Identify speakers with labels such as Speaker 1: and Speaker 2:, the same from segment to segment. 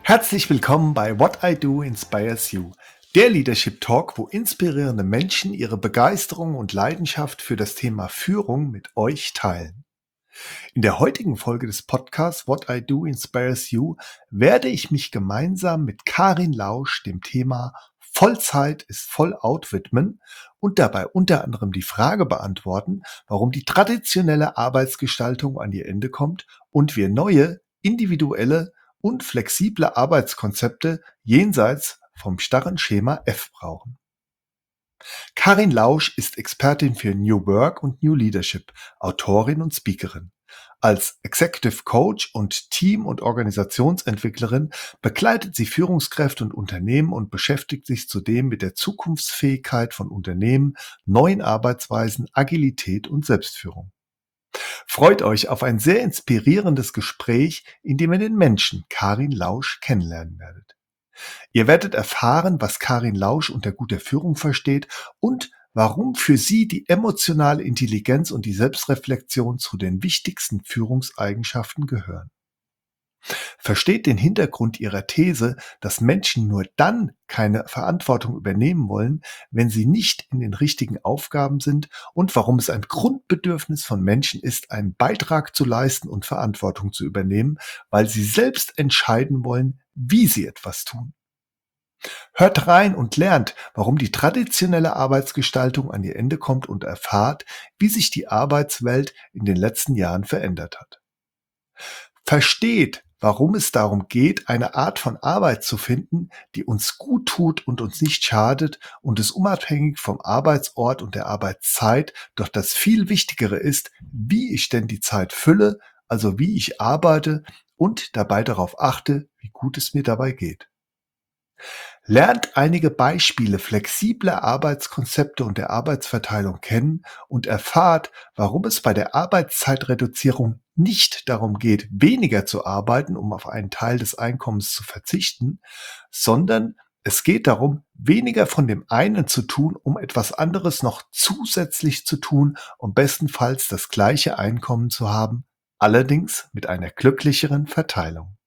Speaker 1: Herzlich willkommen bei What I Do Inspires You, der Leadership Talk, wo inspirierende Menschen ihre Begeisterung und Leidenschaft für das Thema Führung mit euch teilen. In der heutigen Folge des Podcasts What I Do Inspires You werde ich mich gemeinsam mit Karin Lausch dem Thema Vollzeit ist Vollout widmen und dabei unter anderem die Frage beantworten, warum die traditionelle Arbeitsgestaltung an ihr Ende kommt und wir neue, individuelle und flexible Arbeitskonzepte jenseits vom starren Schema F brauchen. Karin Lausch ist Expertin für New Work und New Leadership, Autorin und Speakerin. Als Executive Coach und Team- und Organisationsentwicklerin begleitet sie Führungskräfte und Unternehmen und beschäftigt sich zudem mit der Zukunftsfähigkeit von Unternehmen, neuen Arbeitsweisen, Agilität und Selbstführung. Freut euch auf ein sehr inspirierendes Gespräch, in dem ihr den Menschen Karin Lausch kennenlernen werdet. Ihr werdet erfahren, was Karin Lausch unter guter Führung versteht und warum für sie die emotionale Intelligenz und die Selbstreflexion zu den wichtigsten Führungseigenschaften gehören. Versteht den Hintergrund ihrer These, dass Menschen nur dann keine Verantwortung übernehmen wollen, wenn sie nicht in den richtigen Aufgaben sind und warum es ein Grundbedürfnis von Menschen ist, einen Beitrag zu leisten und Verantwortung zu übernehmen, weil sie selbst entscheiden wollen, wie sie etwas tun. Hört rein und lernt, warum die traditionelle Arbeitsgestaltung an ihr Ende kommt und erfahrt, wie sich die Arbeitswelt in den letzten Jahren verändert hat. Versteht, warum es darum geht, eine Art von Arbeit zu finden, die uns gut tut und uns nicht schadet und es unabhängig vom Arbeitsort und der Arbeitszeit, doch das viel Wichtigere ist, wie ich denn die Zeit fülle, also wie ich arbeite und dabei darauf achte, wie gut es mir dabei geht. Lernt einige Beispiele flexibler Arbeitskonzepte und der Arbeitsverteilung kennen und erfahrt, warum es bei der Arbeitszeitreduzierung nicht darum geht, weniger zu arbeiten, um auf einen Teil des Einkommens zu verzichten, sondern es geht darum, weniger von dem einen zu tun, um etwas anderes noch zusätzlich zu tun, um bestenfalls das gleiche Einkommen zu haben, allerdings mit einer glücklicheren Verteilung.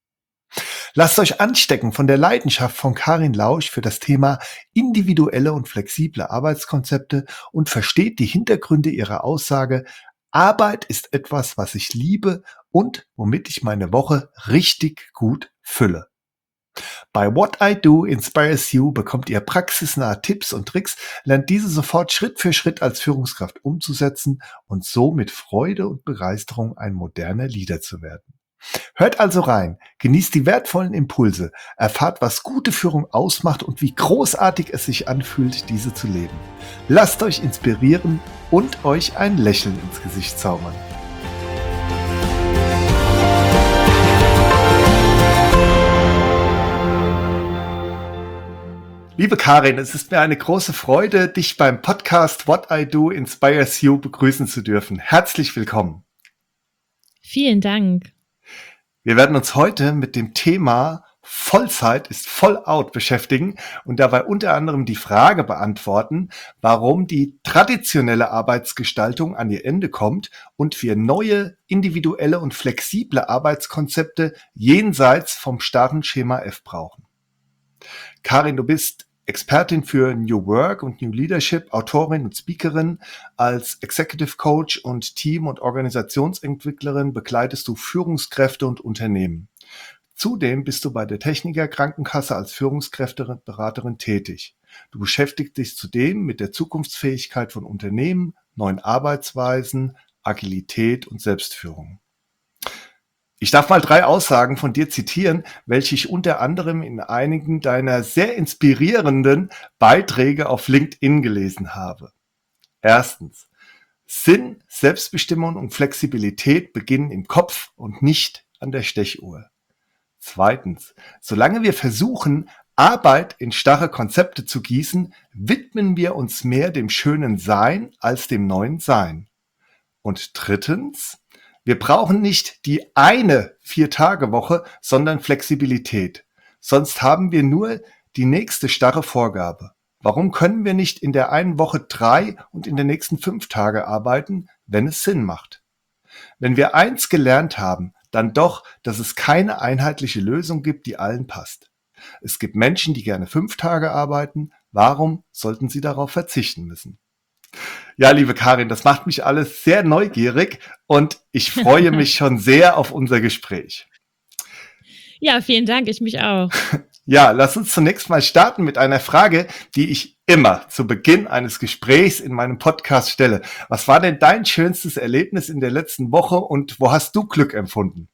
Speaker 1: Lasst euch anstecken von der Leidenschaft von Karin Lausch für das Thema individuelle und flexible Arbeitskonzepte und versteht die Hintergründe ihrer Aussage, Arbeit ist etwas, was ich liebe und womit ich meine Woche richtig gut fülle. Bei What I Do Inspires You bekommt ihr praxisnahe Tipps und Tricks, lernt diese sofort Schritt für Schritt als Führungskraft umzusetzen und so mit Freude und Begeisterung ein moderner Leader zu werden. Hört also rein, genießt die wertvollen Impulse, erfahrt, was gute Führung ausmacht und wie großartig es sich anfühlt, diese zu leben. Lasst euch inspirieren und euch ein Lächeln ins Gesicht zaubern. Liebe Karin, es ist mir eine große Freude, dich beim Podcast What I Do Inspires You begrüßen zu dürfen. Herzlich willkommen.
Speaker 2: Vielen Dank.
Speaker 1: Wir werden uns heute mit dem Thema Vollzeit ist Vollout beschäftigen und dabei unter anderem die Frage beantworten, warum die traditionelle Arbeitsgestaltung an ihr Ende kommt und wir neue, individuelle und flexible Arbeitskonzepte jenseits vom starren Schema F brauchen. Karin, du bist Expertin für New Work und New Leadership, Autorin und Speakerin. Als Executive Coach und Team- und Organisationsentwicklerin begleitest du Führungskräfte und Unternehmen. Zudem bist du bei der Techniker Krankenkasse als Führungskräfteberaterin tätig. Du beschäftigst dich zudem mit der Zukunftsfähigkeit von Unternehmen, neuen Arbeitsweisen, Agilität und Selbstführung. Ich darf mal 3 Aussagen von dir zitieren, welche ich unter anderem in einigen deiner sehr inspirierenden Beiträge auf LinkedIn gelesen habe. Erstens: Sinn, Selbstbestimmung und Flexibilität beginnen im Kopf und nicht an der Stechuhr. Zweitens: Solange wir versuchen, Arbeit in starre Konzepte zu gießen, widmen wir uns mehr dem schönen Sein als dem neuen Sein. Und drittens: Wir brauchen nicht die eine 4-Tage-Woche, sondern Flexibilität. Sonst haben wir nur die nächste starre Vorgabe. Warum können wir nicht in der einen Woche 3 und in den nächsten 5 Tage arbeiten, wenn es Sinn macht? Wenn wir eins gelernt haben, dann doch, dass es keine einheitliche Lösung gibt, die allen passt. Es gibt Menschen, die gerne 5 Tage arbeiten. Warum sollten sie darauf verzichten müssen? Ja, liebe Karin, das macht mich alles sehr neugierig und ich freue mich schon sehr auf unser Gespräch.
Speaker 2: Ja, vielen Dank, ich mich auch.
Speaker 1: Ja, lass uns zunächst mal starten mit einer Frage, die ich immer zu Beginn eines Gesprächs in meinem Podcast stelle. Was war denn dein schönstes Erlebnis in der letzten Woche und wo hast du Glück empfunden?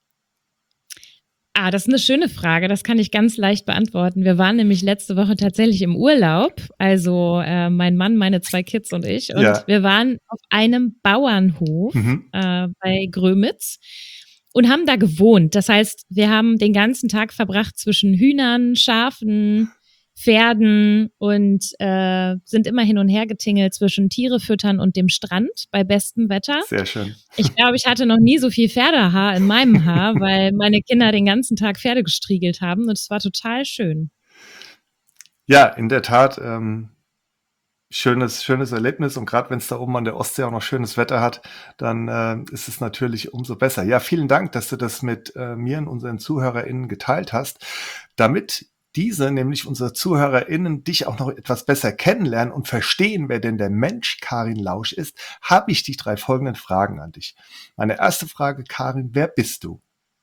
Speaker 2: Das ist eine schöne Frage, das kann ich ganz leicht beantworten. Wir waren nämlich letzte Woche tatsächlich im Urlaub, also mein Mann, meine 2 Kids und ich. Und
Speaker 1: Ja.
Speaker 2: wir waren auf einem Bauernhof bei Grömitz und haben da gewohnt. Das heißt, wir haben den ganzen Tag verbracht zwischen Hühnern, Schafen, Pferden und sind immer hin und her getingelt zwischen Tiere füttern und dem Strand bei bestem Wetter.
Speaker 1: Sehr schön.
Speaker 2: Ich glaube, ich hatte noch nie so viel Pferdehaar in meinem Haar, weil meine Kinder den ganzen Tag Pferde gestriegelt haben und es war total schön.
Speaker 1: Ja, in der Tat, schönes Erlebnis und gerade wenn es da oben an der Ostsee auch noch schönes Wetter hat, dann ist es natürlich umso besser. Ja, vielen Dank, dass du das mit mir und unseren ZuhörerInnen geteilt hast, damit diese, nämlich unsere ZuhörerInnen, dich auch noch etwas besser kennenlernen und verstehen, wer denn der Mensch Karin Lausch ist, habe ich die 3 folgenden Fragen an dich. Meine erste Frage, Karin, wer bist du?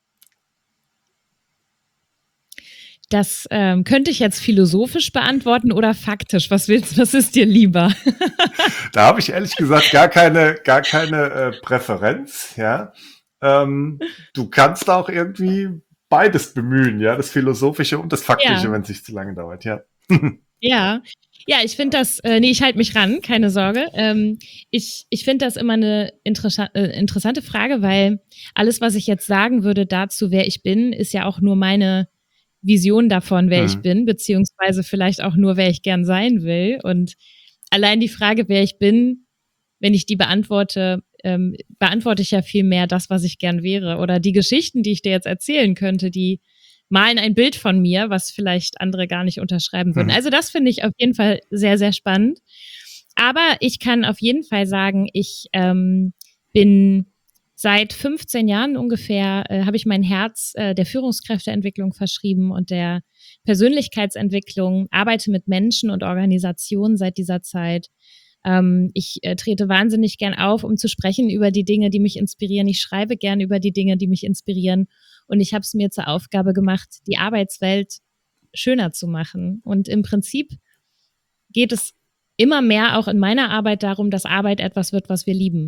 Speaker 2: Das könnte ich jetzt philosophisch beantworten oder faktisch. Was ist dir lieber?
Speaker 1: Da habe ich ehrlich gesagt gar keine Präferenz. Ja, du kannst auch irgendwie beides bemühen, ja, das Philosophische und das Faktische,
Speaker 2: Ja.
Speaker 1: wenn es nicht zu lange dauert. Ja.
Speaker 2: Ja, ich finde das, ich halte mich ran, keine Sorge. Ich finde das immer eine interessante Frage, weil alles, was ich jetzt sagen würde dazu, wer ich bin, ist ja auch nur meine Vision davon, wer ich bin, beziehungsweise vielleicht auch nur, wer ich gern sein will. Und allein die Frage, wer ich bin, wenn ich die beantworte ich ja viel mehr das, was ich gern wäre. Oder die Geschichten, die ich dir jetzt erzählen könnte, die malen ein Bild von mir, was vielleicht andere gar nicht unterschreiben würden. Also das finde ich auf jeden Fall sehr, sehr spannend. Aber ich kann auf jeden Fall sagen, ich bin seit 15 Jahren ungefähr, habe ich mein Herz der Führungskräfteentwicklung verschrieben und der Persönlichkeitsentwicklung, arbeite mit Menschen und Organisationen seit dieser Zeit. Ich trete wahnsinnig gern auf, um zu sprechen über die Dinge, die mich inspirieren. Ich schreibe gern über die Dinge, die mich inspirieren. Und ich habe es mir zur Aufgabe gemacht, die Arbeitswelt schöner zu machen. Und im Prinzip geht es immer mehr auch in meiner Arbeit darum, dass Arbeit etwas wird, was wir lieben.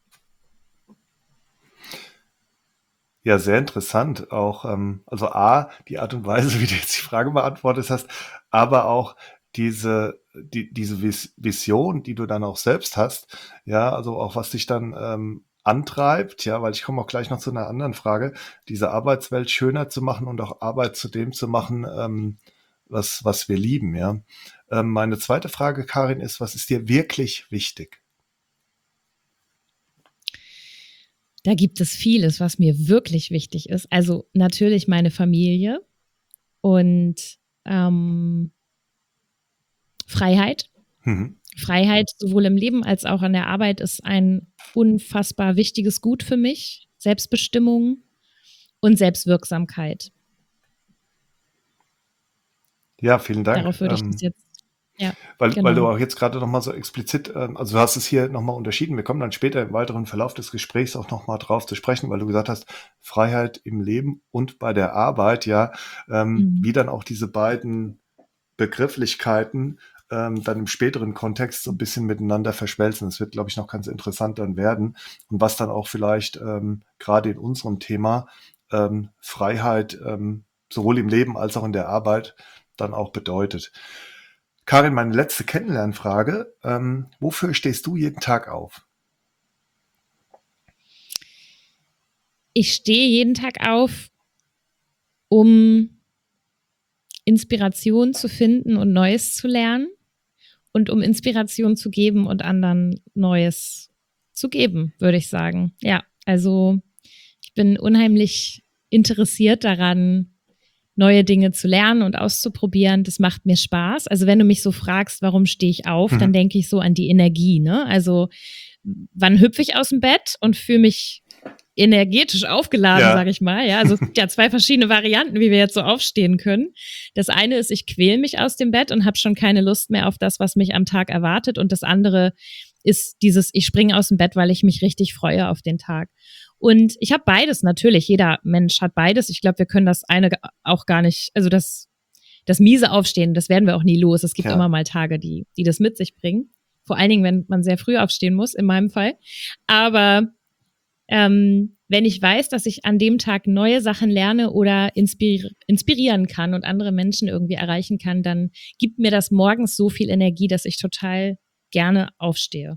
Speaker 1: Ja, sehr interessant. Auch, also A, die Art und Weise, wie du jetzt die Frage beantwortet hast, aber auch diese Vision, die du dann auch selbst hast, ja, also auch was dich dann antreibt, ja, weil ich komme auch gleich noch zu einer anderen Frage, diese Arbeitswelt schöner zu machen und auch Arbeit zu dem zu machen, was wir lieben, ja. Meine zweite Frage, Karin, ist, was ist dir wirklich wichtig?
Speaker 2: Da gibt es vieles, was mir wirklich wichtig ist. Also natürlich meine Familie und Freiheit. Freiheit sowohl im Leben als auch an der Arbeit ist ein unfassbar wichtiges Gut für mich. Selbstbestimmung und Selbstwirksamkeit.
Speaker 1: Ja, vielen Dank.
Speaker 2: Darauf würde ich das jetzt, ja,
Speaker 1: Weil
Speaker 2: genau.
Speaker 1: du auch jetzt gerade nochmal so explizit, also du hast es hier nochmal unterschieden. Wir kommen dann später im weiteren Verlauf des Gesprächs auch nochmal drauf zu sprechen, weil du gesagt hast, Freiheit im Leben und bei der Arbeit, ja, wie dann auch diese beiden Begrifflichkeiten dann im späteren Kontext so ein bisschen miteinander verschmelzen. Das wird, glaube ich, noch ganz interessant dann werden. Und was dann auch vielleicht gerade in unserem Thema Freiheit sowohl im Leben als auch in der Arbeit dann auch bedeutet. Karin, meine letzte Kennenlernfrage. Wofür stehst du jeden Tag auf?
Speaker 2: Ich stehe jeden Tag auf, um Inspiration zu finden und Neues zu lernen und um Inspiration zu geben und anderen Neues zu geben, würde ich sagen. Ja, also ich bin unheimlich interessiert daran, neue Dinge zu lernen und auszuprobieren. Das macht mir Spaß. Also wenn du mich so fragst, warum stehe ich auf, dann denke ich so an die Energie, ne? Also wann hüpfe ich aus dem Bett und fühle mich energetisch aufgeladen, sage ich mal. Ja, also es gibt ja 2 verschiedene Varianten, wie wir jetzt so aufstehen können. Das eine ist, ich quäle mich aus dem Bett und habe schon keine Lust mehr auf das, was mich am Tag erwartet. Und das andere ist dieses, ich springe aus dem Bett, weil ich mich richtig freue auf den Tag. Und ich habe beides natürlich. Jeder Mensch hat beides. Ich glaube, wir können das eine auch gar nicht, also das miese Aufstehen, das werden wir auch nie los. Es gibt immer mal Tage, die das mit sich bringen. Vor allen Dingen, wenn man sehr früh aufstehen muss, in meinem Fall. Aber wenn ich weiß, dass ich an dem Tag neue Sachen lerne oder inspirieren kann und andere Menschen irgendwie erreichen kann, dann gibt mir das morgens so viel Energie, dass ich total gerne aufstehe.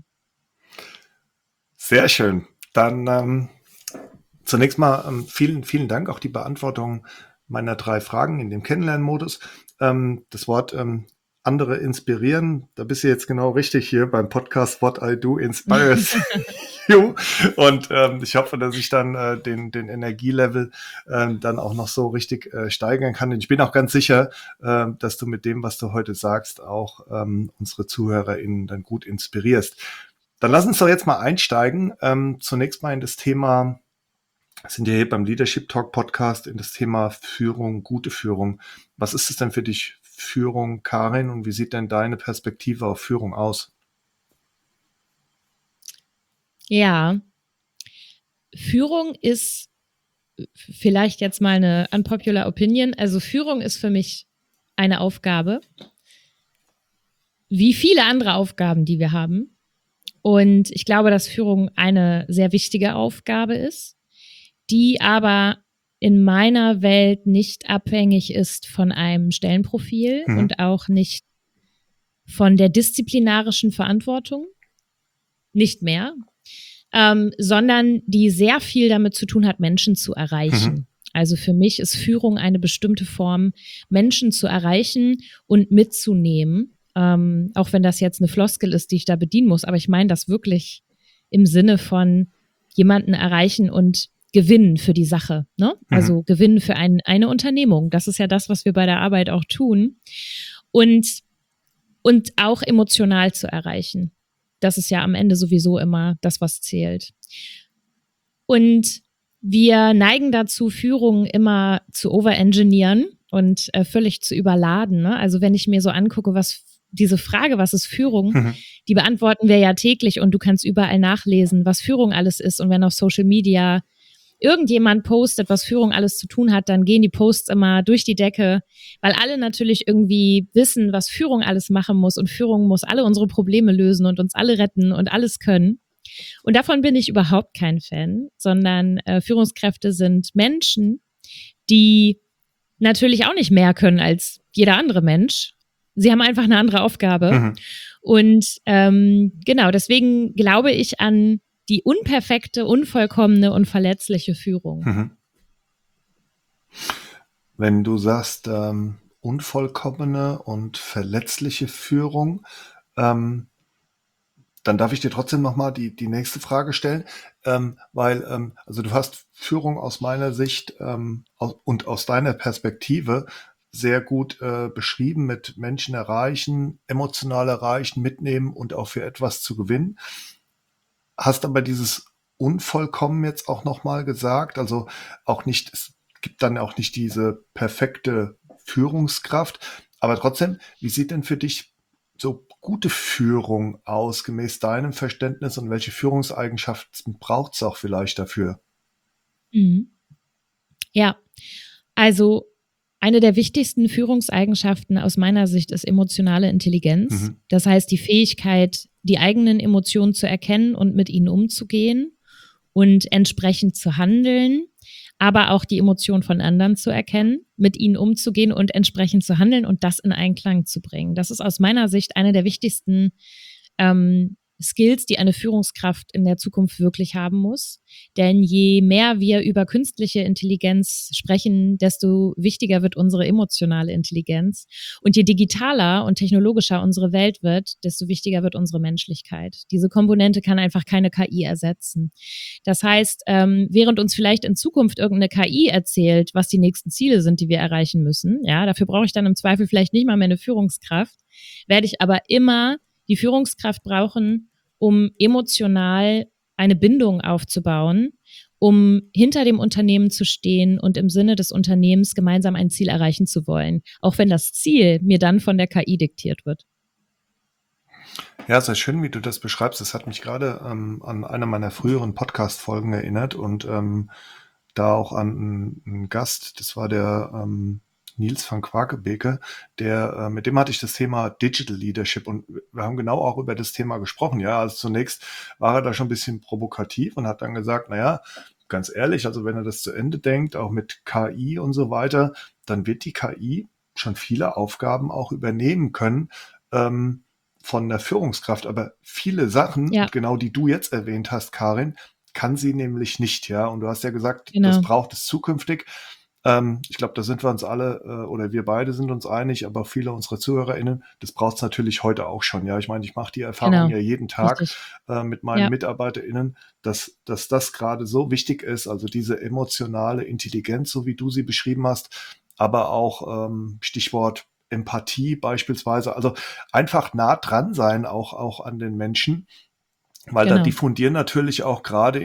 Speaker 1: Sehr schön. Dann zunächst mal vielen, vielen Dank, auch die Beantwortung meiner 3 Fragen in dem Kennenlernmodus. Das Wort andere inspirieren, da bist du jetzt genau richtig hier beim Podcast What I Do Inspires You. Und ich hoffe, dass ich dann den Energielevel dann auch noch so richtig steigern kann. Und ich bin auch ganz sicher, dass du mit dem, was du heute sagst, auch unsere ZuhörerInnen dann gut inspirierst. Dann lass uns doch jetzt mal einsteigen. Zunächst mal in das Thema, sind ja hier beim Leadership Talk Podcast, in das Thema Führung, gute Führung. Was ist es denn für dich, Führung, Karin, und wie sieht denn deine Perspektive auf Führung aus?
Speaker 2: Ja, Führung ist vielleicht jetzt mal eine unpopular Opinion. Also Führung ist für mich eine Aufgabe, wie viele andere Aufgaben, die wir haben. Und ich glaube, dass Führung eine sehr wichtige Aufgabe ist, die aber in meiner Welt nicht abhängig ist von einem Stellenprofil und auch nicht von der disziplinarischen Verantwortung, nicht mehr, sondern die sehr viel damit zu tun hat, Menschen zu erreichen. Also für mich ist Führung eine bestimmte Form, Menschen zu erreichen und mitzunehmen, auch wenn das jetzt eine Floskel ist, die ich da bedienen muss, aber ich meine das wirklich im Sinne von jemanden erreichen und gewinnen für die Sache, ne? Also gewinnen für eine Unternehmung. Das ist ja das, was wir bei der Arbeit auch tun. Und auch emotional zu erreichen. Das ist ja am Ende sowieso immer das, was zählt. Und wir neigen dazu, Führung immer zu overengineeren und völlig zu überladen, ne? Also wenn ich mir so angucke, diese Frage, was ist Führung, die beantworten wir ja täglich und du kannst überall nachlesen, was Führung alles ist. Und wenn auf Social Media irgendjemand postet, was Führung alles zu tun hat, dann gehen die Posts immer durch die Decke, weil alle natürlich irgendwie wissen, was Führung alles machen muss, und Führung muss alle unsere Probleme lösen und uns alle retten und alles können. Und davon bin ich überhaupt kein Fan, sondern Führungskräfte sind Menschen, die natürlich auch nicht mehr können als jeder andere Mensch. Sie haben einfach eine andere Aufgabe. Und genau, deswegen glaube ich an die unperfekte, unvollkommene und verletzliche Führung.
Speaker 1: Wenn du sagst, unvollkommene und verletzliche Führung, dann darf ich dir trotzdem nochmal die nächste Frage stellen, weil also du hast Führung aus meiner Sicht und aus deiner Perspektive sehr gut beschrieben, mit Menschen erreichen, emotional erreichen, mitnehmen und auch für etwas zu gewinnen. Hast aber dieses unvollkommen jetzt auch nochmal gesagt, also auch nicht, es gibt dann auch nicht diese perfekte Führungskraft, aber trotzdem, wie sieht denn für dich so gute Führung aus, gemäß deinem Verständnis, und welche Führungseigenschaften braucht es auch vielleicht dafür?
Speaker 2: Ja, also eine der wichtigsten Führungseigenschaften aus meiner Sicht ist emotionale Intelligenz. Das heißt, die Fähigkeit, die eigenen Emotionen zu erkennen und mit ihnen umzugehen und entsprechend zu handeln, aber auch die Emotionen von anderen zu erkennen, mit ihnen umzugehen und entsprechend zu handeln und das in Einklang zu bringen. Das ist aus meiner Sicht eine der wichtigsten Skills, die eine Führungskraft in der Zukunft wirklich haben muss. Denn je mehr wir über künstliche Intelligenz sprechen, desto wichtiger wird unsere emotionale Intelligenz. Und je digitaler und technologischer unsere Welt wird, desto wichtiger wird unsere Menschlichkeit. Diese Komponente kann einfach keine KI ersetzen. Das heißt, während uns vielleicht in Zukunft irgendeine KI erzählt, was die nächsten Ziele sind, die wir erreichen müssen, ja, dafür brauche ich dann im Zweifel vielleicht nicht mal mehr eine Führungskraft, werde ich aber immer die Führungskraft brauchen, um emotional eine Bindung aufzubauen um hinter dem Unternehmen zu stehen und im Sinne des Unternehmens gemeinsam ein Ziel erreichen zu wollen, auch wenn das Ziel mir dann von der KI diktiert wird.
Speaker 1: Ja, sehr schön, wie du das beschreibst. Das hat mich gerade an eine meiner früheren Podcast-Folgen erinnert und da auch an einen Gast, das war der Nils van Quakebeke, mit dem hatte ich das Thema Digital Leadership und wir haben genau auch über das Thema gesprochen. Ja, also zunächst war er da schon ein bisschen provokativ und hat dann gesagt, naja, ganz ehrlich, also wenn er das zu Ende denkt, auch mit KI und so weiter, dann wird die KI schon viele Aufgaben auch übernehmen können, von der Führungskraft, aber viele Sachen,
Speaker 2: Ja,
Speaker 1: und genau die du jetzt erwähnt hast, Karin, kann sie nämlich nicht, ja. Und du hast ja gesagt, das
Speaker 2: genau,
Speaker 1: braucht es zukünftig. Ich glaube, da sind wir uns alle oder wir beide sind uns einig, aber viele unserer ZuhörerInnen, das braucht es natürlich heute auch schon, ja. Ich meine, ich mache die Erfahrung
Speaker 2: genau,
Speaker 1: ja jeden Tag
Speaker 2: richtig.
Speaker 1: mit meinen
Speaker 2: Ja,
Speaker 1: MitarbeiterInnen, dass das gerade so wichtig ist, also diese emotionale Intelligenz, so wie du sie beschrieben hast, aber auch Stichwort Empathie beispielsweise, also einfach nah dran sein, auch an den Menschen, weil da
Speaker 2: genau.
Speaker 1: diffundieren natürlich auch gerade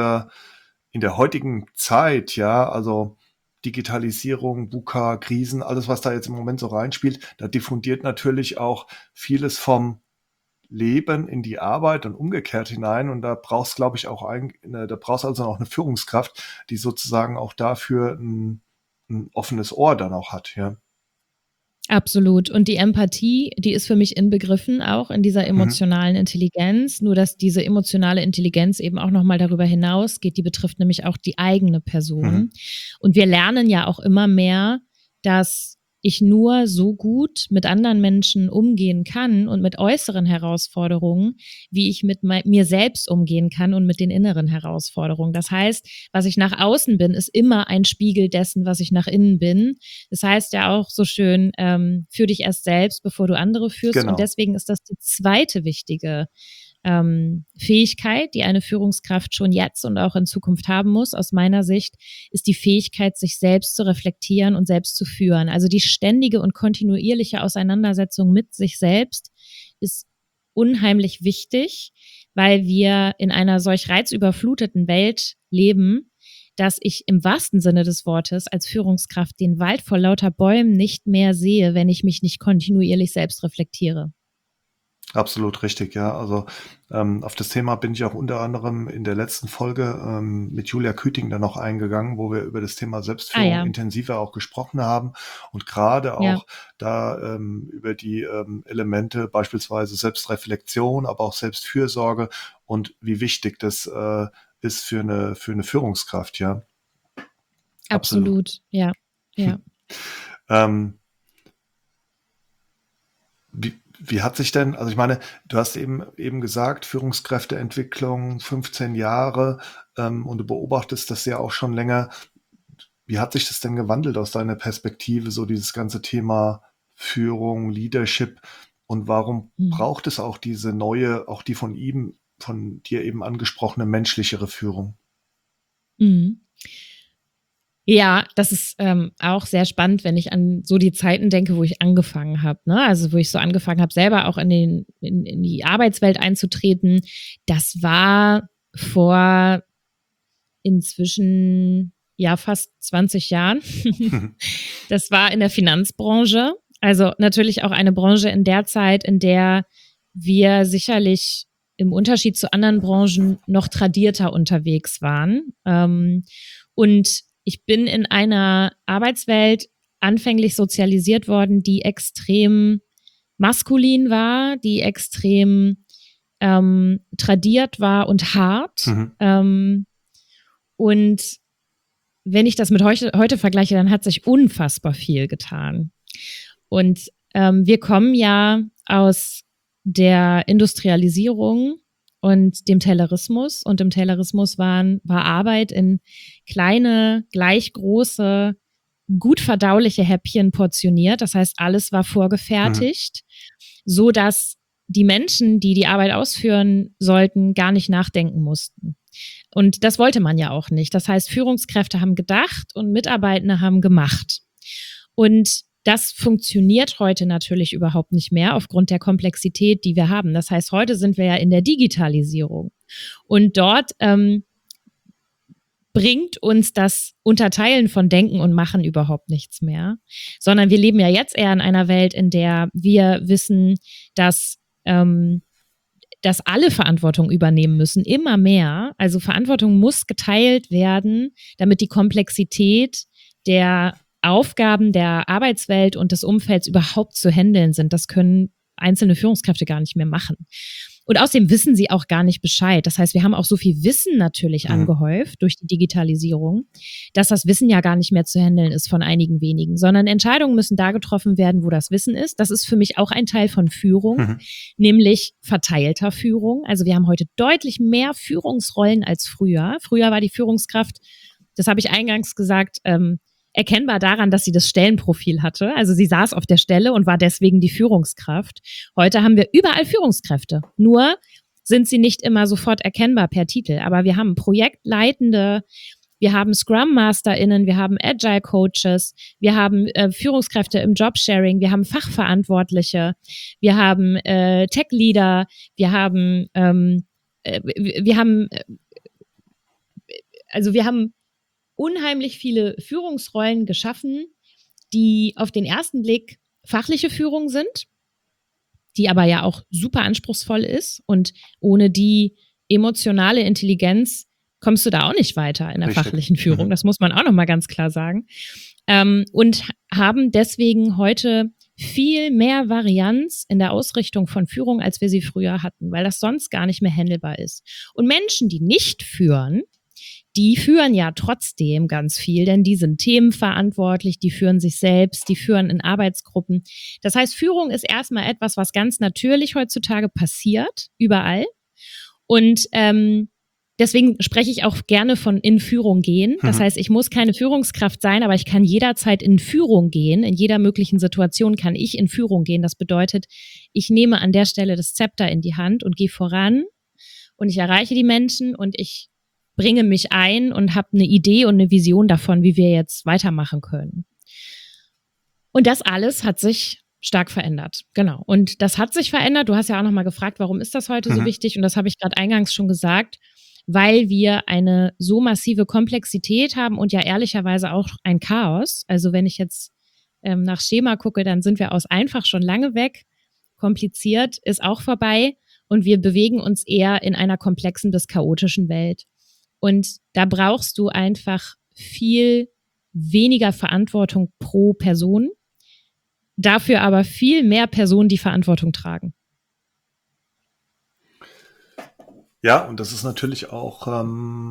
Speaker 1: in der heutigen Zeit, ja, also Digitalisierung, VUCA, Krisen, alles, was da jetzt im Moment so reinspielt, da diffundiert natürlich auch vieles vom Leben in die Arbeit und umgekehrt hinein. Und da brauchst, glaube ich, da brauchst also auch eine Führungskraft, die sozusagen auch dafür ein offenes Ohr dann auch hat, ja.
Speaker 2: Absolut. Und die Empathie, die ist für mich inbegriffen auch in dieser
Speaker 1: Mhm.
Speaker 2: emotionalen Intelligenz. Nur dass diese emotionale Intelligenz eben auch nochmal darüber hinausgeht. Die betrifft nämlich auch die eigene
Speaker 1: Mhm.
Speaker 2: Person. Und wir lernen ja auch immer mehr, dass ich nur so gut mit anderen Menschen umgehen kann und mit äußeren Herausforderungen, wie ich mit mir selbst umgehen kann und mit den inneren Herausforderungen. Das heißt, was ich nach außen bin, ist immer ein Spiegel dessen, was ich nach innen bin. Das heißt ja auch so schön, führ dich erst selbst, bevor du andere führst. Und
Speaker 1: Genau.
Speaker 2: deswegen ist das die zweite wichtige Fähigkeit, die eine Führungskraft schon jetzt und auch in Zukunft haben muss, aus meiner Sicht, ist die Fähigkeit, sich selbst zu reflektieren und selbst zu führen. Also die ständige und kontinuierliche Auseinandersetzung mit sich selbst ist unheimlich wichtig, weil wir in einer solch reizüberfluteten Welt leben, dass ich im wahrsten Sinne des Wortes als Führungskraft den Wald vor lauter Bäumen nicht mehr sehe, wenn ich mich nicht kontinuierlich selbst reflektiere.
Speaker 1: Absolut richtig, ja. Also auf das Thema bin ich auch unter anderem in der letzten Folge mit Julia Küting dann noch eingegangen, wo wir über das Thema
Speaker 2: Ah
Speaker 1: Selbstführung
Speaker 2: ja,
Speaker 1: intensiver auch gesprochen haben und gerade
Speaker 2: ja,
Speaker 1: auch da über die Elemente beispielsweise Selbstreflexion, aber auch Selbstfürsorge und wie wichtig das ist für eine Führungskraft, ja. Absolut.
Speaker 2: absolut, ja, ja.
Speaker 1: Ähm, wie hat sich denn, also ich meine, du hast eben gesagt, Führungskräfteentwicklung 15 Jahre und du beobachtest das ja auch schon länger. Wie hat sich das denn gewandelt aus deiner Perspektive, so dieses ganze Thema Führung, Leadership und warum
Speaker 2: Mhm.
Speaker 1: braucht es auch diese neue, auch die von dir eben angesprochene menschlichere Führung?
Speaker 2: Mhm. Ja, das ist auch sehr spannend, wenn ich an so die Zeiten denke, wo ich angefangen habe. Ne? Also wo ich so angefangen habe, selber auch in die Arbeitswelt einzutreten. Das war vor inzwischen ja fast 20 Jahren. Das war in der Finanzbranche. Also natürlich auch eine Branche in der Zeit, in der wir sicherlich im Unterschied zu anderen Branchen noch tradierter unterwegs waren. Und ich bin in einer Arbeitswelt anfänglich sozialisiert worden, die extrem maskulin war, die extrem tradiert war und hart.
Speaker 1: Mhm.
Speaker 2: Und wenn ich das mit heute vergleiche, dann hat sich unfassbar viel getan. Und wir kommen ja aus der Industrialisierung und dem Taylorismus. Und im Taylorismus war Arbeit in kleine, gleich große, gut verdauliche Häppchen portioniert. Das heißt, alles war
Speaker 1: Mhm.
Speaker 2: vorgefertigt, so dass die Menschen, die die Arbeit ausführen sollten, gar nicht nachdenken mussten. Und das wollte man ja auch nicht. Das heißt, Führungskräfte haben gedacht und Mitarbeitende haben gemacht. Und das funktioniert heute natürlich überhaupt nicht mehr aufgrund der Komplexität, die wir haben. Das heißt, heute sind wir ja in der Digitalisierung. Und dort bringt uns das Unterteilen von Denken und Machen überhaupt nichts mehr, sondern wir leben ja jetzt eher in einer Welt, in der wir wissen, dass alle Verantwortung übernehmen müssen, immer mehr. Also Verantwortung muss geteilt werden, damit die Komplexität der Aufgaben der Arbeitswelt und des Umfelds überhaupt zu handeln sind. Das können einzelne Führungskräfte gar nicht mehr machen. Und außerdem wissen sie auch gar nicht Bescheid. Das heißt, wir haben auch so viel Wissen natürlich angehäuft durch die Digitalisierung, dass das Wissen ja gar nicht mehr zu handeln ist von einigen wenigen, sondern Entscheidungen müssen da getroffen werden, wo das Wissen ist. Das ist für mich auch ein Teil von Führung, nämlich verteilter Führung. Also wir haben heute deutlich mehr Führungsrollen als früher. Früher war die Führungskraft, das habe ich eingangs gesagt, erkennbar daran, dass sie das Stellenprofil hatte. Also sie saß auf der Stelle und war deswegen die Führungskraft. Heute haben wir überall Führungskräfte. Nur sind sie nicht immer sofort erkennbar per Titel. Aber wir haben Projektleitende, wir haben Scrum MasterInnen, wir haben Agile Coaches, wir haben Führungskräfte im Jobsharing, wir haben Fachverantwortliche, wir haben Tech Leader, wir haben unheimlich viele Führungsrollen geschaffen, die auf den ersten Blick fachliche Führung sind, die aber ja auch super anspruchsvoll ist. Und ohne die emotionale Intelligenz kommst du da auch nicht weiter in der fachlichen Führung. Das muss man auch nochmal ganz klar sagen. Und haben deswegen heute viel mehr Varianz in der Ausrichtung von Führung, als wir sie früher hatten, weil das sonst gar nicht mehr handelbar ist. Und Menschen, die nicht führen, die führen ja trotzdem ganz viel, denn die sind themenverantwortlich, die führen sich selbst, die führen in Arbeitsgruppen. Das heißt, Führung ist erstmal etwas, was ganz natürlich heutzutage passiert, überall. Und deswegen spreche ich auch gerne von in Führung gehen. Das heißt, ich muss keine Führungskraft sein, aber ich kann jederzeit in Führung gehen. In jeder möglichen Situation kann ich in Führung gehen. Das bedeutet, ich nehme an der Stelle das Zepter in die Hand und gehe voran und ich erreiche die Menschen und ich bringe mich ein und habe eine Idee und eine Vision davon, wie wir jetzt weitermachen können. Und das alles hat sich stark verändert. Genau. Und das hat sich verändert. Du hast ja auch nochmal gefragt, warum ist das heute so wichtig? Und das habe ich gerade eingangs schon gesagt, weil wir eine so massive Komplexität haben und ja ehrlicherweise auch ein Chaos. Also wenn ich jetzt nach Schema gucke, dann sind wir aus einfach schon lange weg. Kompliziert ist auch vorbei. Und wir bewegen uns eher in einer komplexen bis chaotischen Welt. Und da brauchst du einfach viel weniger Verantwortung pro Person, dafür aber viel mehr Personen, die Verantwortung tragen.
Speaker 1: Ja, und das ist natürlich auch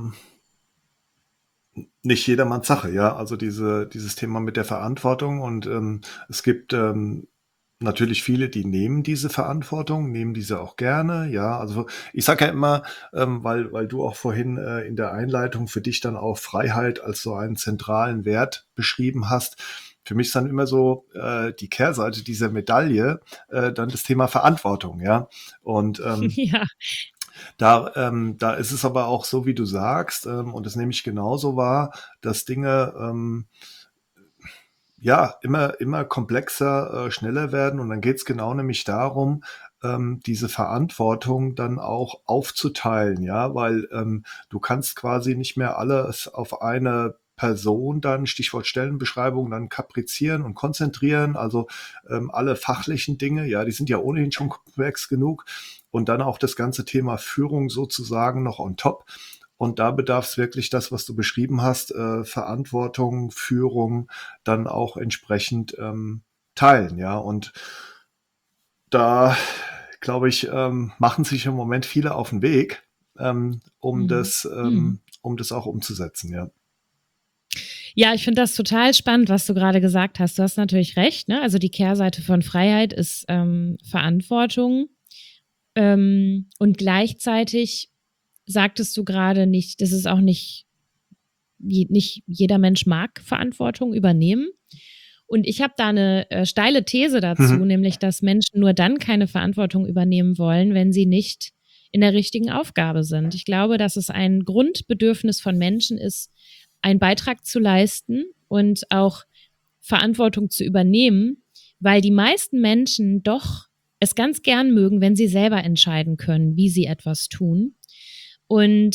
Speaker 1: nicht jedermanns Sache, ja. Also dieses Thema mit der Verantwortung und es gibt natürlich viele, die nehmen diese Verantwortung, nehmen diese auch gerne, ja. Also ich sage ja immer, weil du auch vorhin in der Einleitung für dich dann auch Freiheit als so einen zentralen Wert beschrieben hast. Für mich ist dann immer so die Kehrseite dieser Medaille dann das Thema Verantwortung, ja. Und
Speaker 2: Ja.
Speaker 1: da ist es aber auch so, wie du sagst, und das nehme ich genauso wahr, dass Dinge ja, immer komplexer, schneller werden. Und dann geht's genau nämlich darum, diese Verantwortung dann auch aufzuteilen, ja, weil du kannst quasi nicht mehr alles auf eine Person dann, Stichwort Stellenbeschreibung, dann kaprizieren und konzentrieren. Also alle fachlichen Dinge, ja, die sind ja ohnehin schon komplex genug. Und dann auch das ganze Thema Führung sozusagen noch on top. Und da bedarf es wirklich das, was du beschrieben hast, Verantwortung, Führung, dann auch entsprechend teilen, ja. Und da, glaube ich, machen sich im Moment viele auf den Weg, um das auch umzusetzen, ja.
Speaker 2: Ja, ich finde das total spannend, was du gerade gesagt hast. Du hast natürlich recht, ne? Also die Kehrseite von Freiheit ist Verantwortung. Und gleichzeitig sagtest du gerade nicht, das ist auch nicht jeder Mensch mag Verantwortung übernehmen. Und ich habe da eine steile These dazu, nämlich, dass Menschen nur dann keine Verantwortung übernehmen wollen, wenn sie nicht in der richtigen Aufgabe sind. Ich glaube, dass es ein Grundbedürfnis von Menschen ist, einen Beitrag zu leisten und auch Verantwortung zu übernehmen, weil die meisten Menschen doch es ganz gern mögen, wenn sie selber entscheiden können, wie sie etwas tun. Und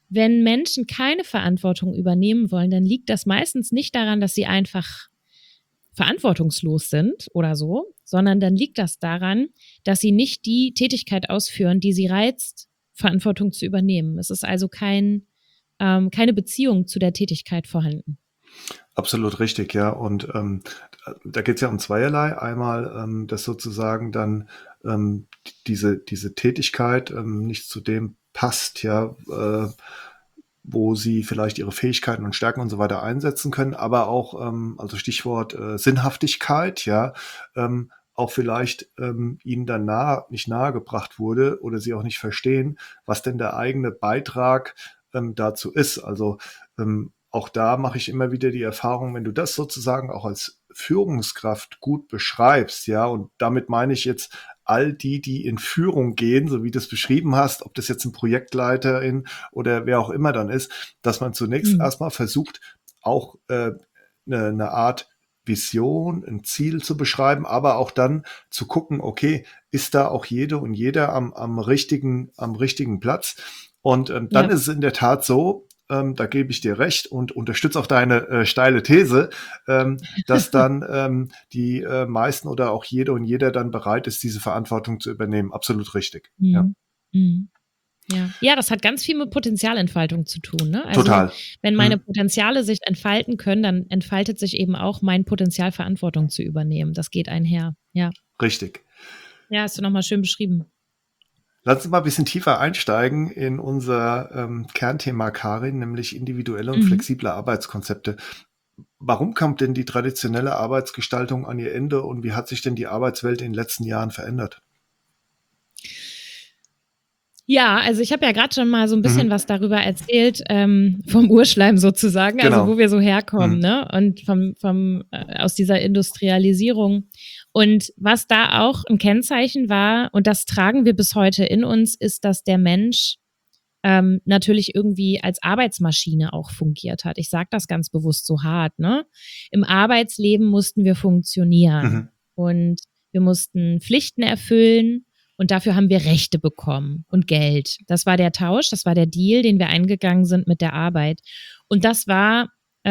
Speaker 2: wenn Menschen keine Verantwortung übernehmen wollen, dann liegt das meistens nicht daran, dass sie einfach verantwortungslos sind oder so, sondern dann liegt das daran, dass sie nicht die Tätigkeit ausführen, die sie reizt, Verantwortung zu übernehmen. Es ist also keine Beziehung zu der Tätigkeit vorhanden.
Speaker 1: Absolut richtig, ja. Und da geht es ja um zweierlei. Einmal, dass sozusagen dann diese Tätigkeit nicht zu dem passt, ja, wo sie vielleicht ihre Fähigkeiten und Stärken und so weiter einsetzen können, aber auch, also Stichwort Sinnhaftigkeit, ja, auch vielleicht ihnen dann nicht nahegebracht wurde oder sie auch nicht verstehen, was denn der eigene Beitrag dazu ist. Also auch da mache ich immer wieder die Erfahrung, wenn du das sozusagen auch als Führungskraft gut beschreibst, ja, und damit meine ich jetzt all die in Führung gehen, so wie du es beschrieben hast, ob das jetzt ein Projektleiterin oder wer auch immer dann ist, dass man zunächst erstmal versucht, auch eine Art Vision, ein Ziel zu beschreiben, aber auch dann zu gucken, okay, ist da auch jede und jeder am richtigen Platz? Und dann ist es in der Tat so, da gebe ich dir recht und unterstütze auch deine steile These, dass dann die meisten oder auch jede und jeder dann bereit ist, diese Verantwortung zu übernehmen. Absolut richtig. Ja.
Speaker 2: Ja, das hat ganz viel mit Potenzialentfaltung zu tun. Ne? Also
Speaker 1: Total.
Speaker 2: Wenn meine Potenziale sich entfalten können, dann entfaltet sich eben auch mein Potenzial, Verantwortung zu übernehmen. Das geht einher. Ja.
Speaker 1: Richtig.
Speaker 2: Ja, hast du nochmal schön beschrieben.
Speaker 1: Lass uns mal ein bisschen tiefer einsteigen in unser Kernthema, Karin, nämlich individuelle und flexible Arbeitskonzepte. Warum kommt denn die traditionelle Arbeitsgestaltung an ihr Ende und wie hat sich denn die Arbeitswelt in den letzten Jahren verändert?
Speaker 2: Ja, also ich habe ja gerade schon mal so ein bisschen was darüber erzählt, vom Urschleim sozusagen,
Speaker 1: Genau.
Speaker 2: also wo wir so herkommen, ne? Und aus dieser Industrialisierung. Und was da auch ein Kennzeichen war, und das tragen wir bis heute in uns, ist, dass der Mensch natürlich irgendwie als Arbeitsmaschine auch fungiert hat. Ich sage das ganz bewusst so hart, ne? Im Arbeitsleben mussten wir funktionieren und wir mussten Pflichten erfüllen. Und dafür haben wir Rechte bekommen und Geld. Das war der Tausch, das war der Deal, den wir eingegangen sind mit der Arbeit. Und das war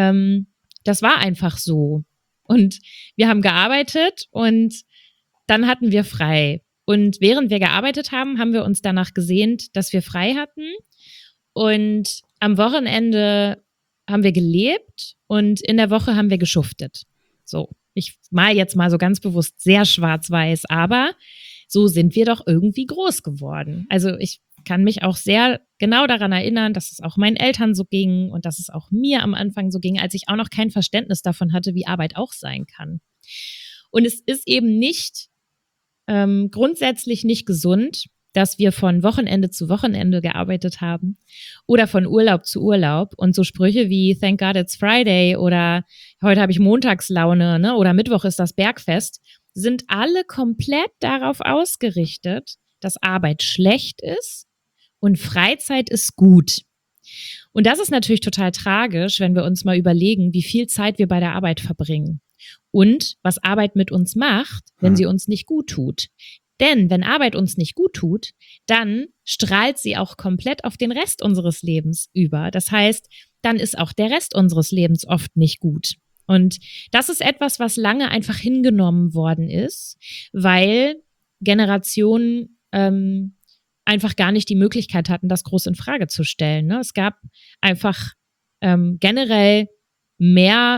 Speaker 2: einfach so. Und wir haben gearbeitet und dann hatten wir frei. Und während wir gearbeitet haben, haben wir uns danach gesehnt, dass wir frei hatten. Und am Wochenende haben wir gelebt und in der Woche haben wir geschuftet. So, ich mal jetzt mal so ganz bewusst sehr schwarz-weiß, aber so sind wir doch irgendwie groß geworden. Also ich kann mich auch sehr genau daran erinnern, dass es auch meinen Eltern so ging und dass es auch mir am Anfang so ging, als ich auch noch kein Verständnis davon hatte, wie Arbeit auch sein kann. Und es ist eben nicht grundsätzlich nicht gesund, dass wir von Wochenende zu Wochenende gearbeitet haben oder von Urlaub zu Urlaub und so Sprüche wie Thank God it's Friday oder heute habe ich Montagslaune, ne? Oder Mittwoch ist das Bergfest, sind alle komplett darauf ausgerichtet, dass Arbeit schlecht ist und Freizeit ist gut. Und das ist natürlich total tragisch, wenn wir uns mal überlegen, wie viel Zeit wir bei der Arbeit verbringen und was Arbeit mit uns macht, wenn sie uns nicht gut tut. Denn wenn Arbeit uns nicht gut tut, dann strahlt sie auch komplett auf den Rest unseres Lebens über. Das heißt, dann ist auch der Rest unseres Lebens oft nicht gut. Und das ist etwas, was lange einfach hingenommen worden ist, weil Generationen einfach gar nicht die Möglichkeit hatten, das groß in Frage zu stellen. Ne? Es gab einfach generell mehr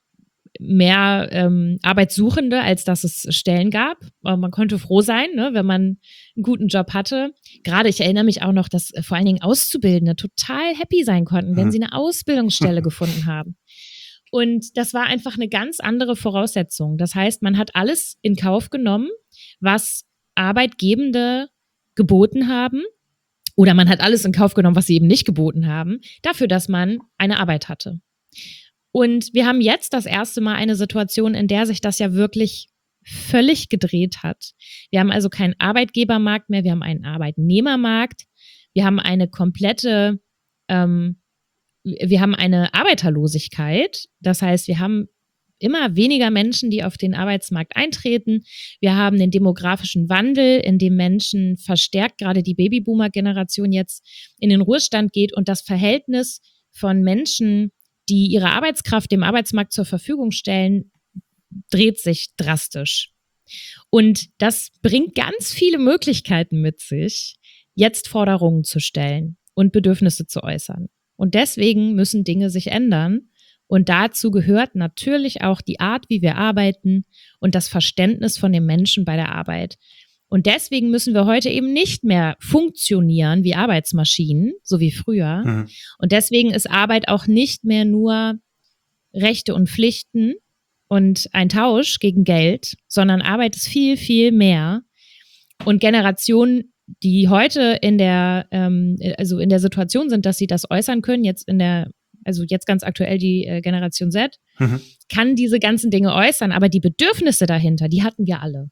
Speaker 2: Arbeitssuchende, als dass es Stellen gab. Aber man konnte froh sein, ne, wenn man einen guten Job hatte. Gerade ich erinnere mich auch noch, dass vor allen Dingen Auszubildende total happy sein konnten, wenn sie eine Ausbildungsstelle gefunden haben. Und das war einfach eine ganz andere Voraussetzung. Das heißt, man hat alles in Kauf genommen, was Arbeitgebende geboten haben. Oder man hat alles in Kauf genommen, was sie eben nicht geboten haben, dafür, dass man eine Arbeit hatte. Und wir haben jetzt das erste Mal eine Situation, in der sich das ja wirklich völlig gedreht hat. Wir haben also keinen Arbeitgebermarkt mehr, wir haben einen Arbeitnehmermarkt, wir haben eine komplette wir haben eine Arbeiterlosigkeit. Das heißt, wir haben immer weniger Menschen, die auf den Arbeitsmarkt eintreten. Wir haben den demografischen Wandel, in dem Menschen verstärkt, gerade die Babyboomer-Generation jetzt in den Ruhestand geht und das Verhältnis von Menschen, die ihre Arbeitskraft dem Arbeitsmarkt zur Verfügung stellen, dreht sich drastisch. Und das bringt ganz viele Möglichkeiten mit sich, jetzt Forderungen zu stellen und Bedürfnisse zu äußern. Und deswegen müssen Dinge sich ändern. Und dazu gehört natürlich auch die Art, wie wir arbeiten und das Verständnis von den Menschen bei der Arbeit. Und deswegen müssen wir heute eben nicht mehr funktionieren wie Arbeitsmaschinen, so wie früher.
Speaker 1: Mhm.
Speaker 2: Und deswegen ist Arbeit auch nicht mehr nur Rechte und Pflichten und ein Tausch gegen Geld, sondern Arbeit ist viel, viel mehr. Und Generationen, die heute in der Situation sind, dass sie das äußern können, jetzt ganz aktuell die Generation Z, kann diese ganzen Dinge äußern, aber die Bedürfnisse dahinter, die hatten wir alle.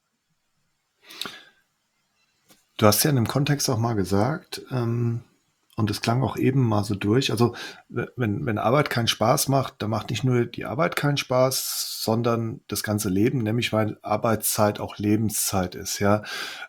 Speaker 1: Du hast ja in dem Kontext auch mal gesagt, und es klang auch eben mal so durch, also wenn Arbeit keinen Spaß macht, dann macht nicht nur die Arbeit keinen Spaß, sondern das ganze Leben, nämlich weil Arbeitszeit auch Lebenszeit ist, ja.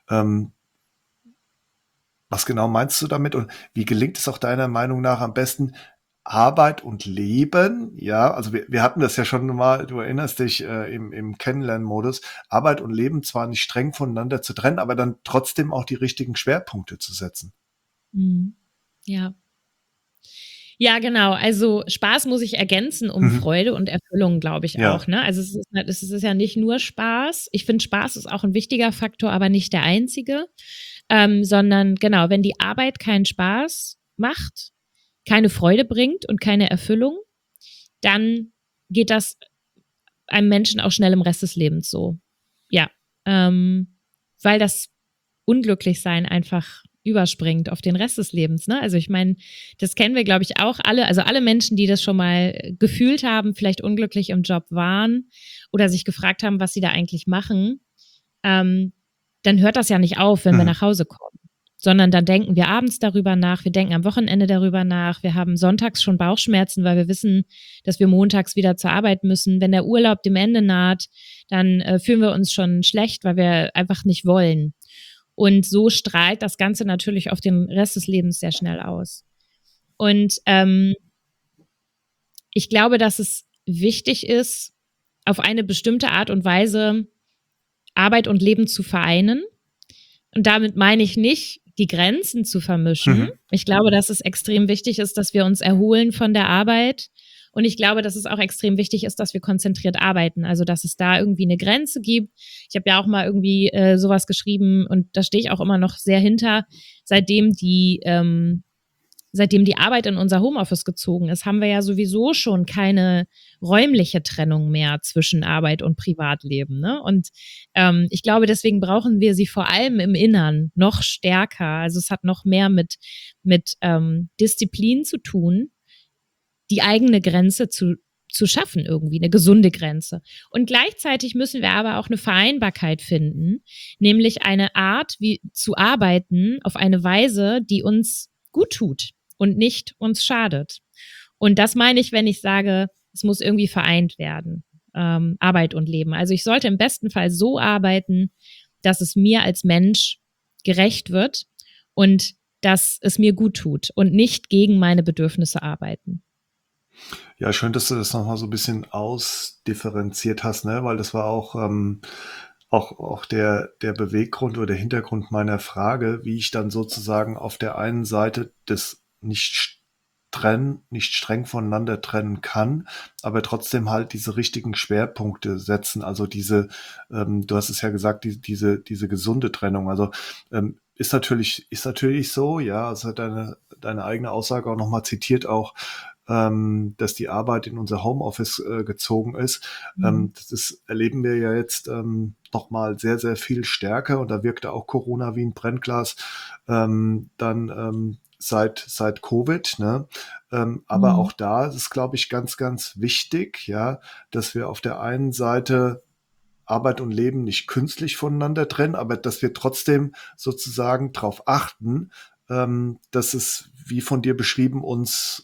Speaker 1: Was genau meinst du damit und wie gelingt es auch deiner Meinung nach am besten, Arbeit und Leben, ja, also wir hatten das ja schon mal, du erinnerst dich, im Kennenlernmodus, Arbeit und Leben zwar nicht streng voneinander zu trennen, aber dann trotzdem auch die richtigen Schwerpunkte zu setzen.
Speaker 2: Ja. Ja, genau. Also Spaß muss ich ergänzen um Freude und Erfüllung, glaube ich auch. Ne? Also es ist ja nicht nur Spaß. Ich finde, Spaß ist auch ein wichtiger Faktor, aber nicht der einzige. Sondern genau, wenn die Arbeit keinen Spaß macht, keine Freude bringt und keine Erfüllung, dann geht das einem Menschen auch schnell im Rest des Lebens so. Ja, weil das Unglücklichsein einfach überspringt auf den Rest des Lebens. Ne? Also ich meine, das kennen wir, glaube ich, auch alle. Also alle Menschen, die das schon mal gefühlt haben, vielleicht unglücklich im Job waren oder sich gefragt haben, was sie da eigentlich machen, dann hört das ja nicht auf, wenn wir nach Hause kommen, sondern dann denken wir abends darüber nach, wir denken am Wochenende darüber nach, wir haben sonntags schon Bauchschmerzen, weil wir wissen, dass wir montags wieder zur Arbeit müssen. Wenn der Urlaub dem Ende naht, dann fühlen wir uns schon schlecht, weil wir einfach nicht wollen. Und so strahlt das Ganze natürlich auf den Rest des Lebens sehr schnell aus. Und ich glaube, dass es wichtig ist, auf eine bestimmte Art und Weise Arbeit und Leben zu vereinen. Und damit meine ich nicht, die Grenzen zu vermischen. Ich glaube, dass es extrem wichtig ist, dass wir uns erholen von der Arbeit. Und ich glaube, dass es auch extrem wichtig ist, dass wir konzentriert arbeiten. Also, dass es da irgendwie eine Grenze gibt. Ich habe ja auch mal irgendwie sowas geschrieben und da stehe ich auch immer noch sehr hinter. Seitdem die Arbeit in unser Homeoffice gezogen ist, haben wir ja sowieso schon keine räumliche Trennung mehr zwischen Arbeit und Privatleben. Ne? Und ich glaube, deswegen brauchen wir sie vor allem im Innern noch stärker. Also es hat noch mehr mit Disziplin zu tun, die eigene Grenze zu schaffen irgendwie, eine gesunde Grenze. Und gleichzeitig müssen wir aber auch eine Vereinbarkeit finden, nämlich eine Art, wie zu arbeiten auf eine Weise, die uns gut tut und nicht uns schadet. Und das meine ich, wenn ich sage, es muss irgendwie vereint werden, Arbeit und Leben. Also ich sollte im besten Fall so arbeiten, dass es mir als Mensch gerecht wird und dass es mir gut tut und nicht gegen meine Bedürfnisse arbeiten.
Speaker 1: Ja, schön, dass du das nochmal so ein bisschen ausdifferenziert hast, ne? Weil das war auch der Beweggrund oder der Hintergrund meiner Frage, wie ich dann sozusagen auf der einen Seite das nicht streng voneinander trennen kann, aber trotzdem halt diese richtigen Schwerpunkte setzen. Also du hast es ja gesagt, diese gesunde Trennung. Also ist natürlich so, ja, also hat deine eigene Aussage auch nochmal zitiert auch, dass die Arbeit in unser Homeoffice gezogen ist. Erleben wir ja jetzt noch mal sehr, sehr viel stärker und da wirkte auch Corona wie ein Brennglas seit Covid. Ne? Aber auch da ist es, glaube ich, ganz, ganz wichtig, ja, dass wir auf der einen Seite Arbeit und Leben nicht künstlich voneinander trennen, aber dass wir trotzdem sozusagen darauf achten, dass es, wie von dir beschrieben, uns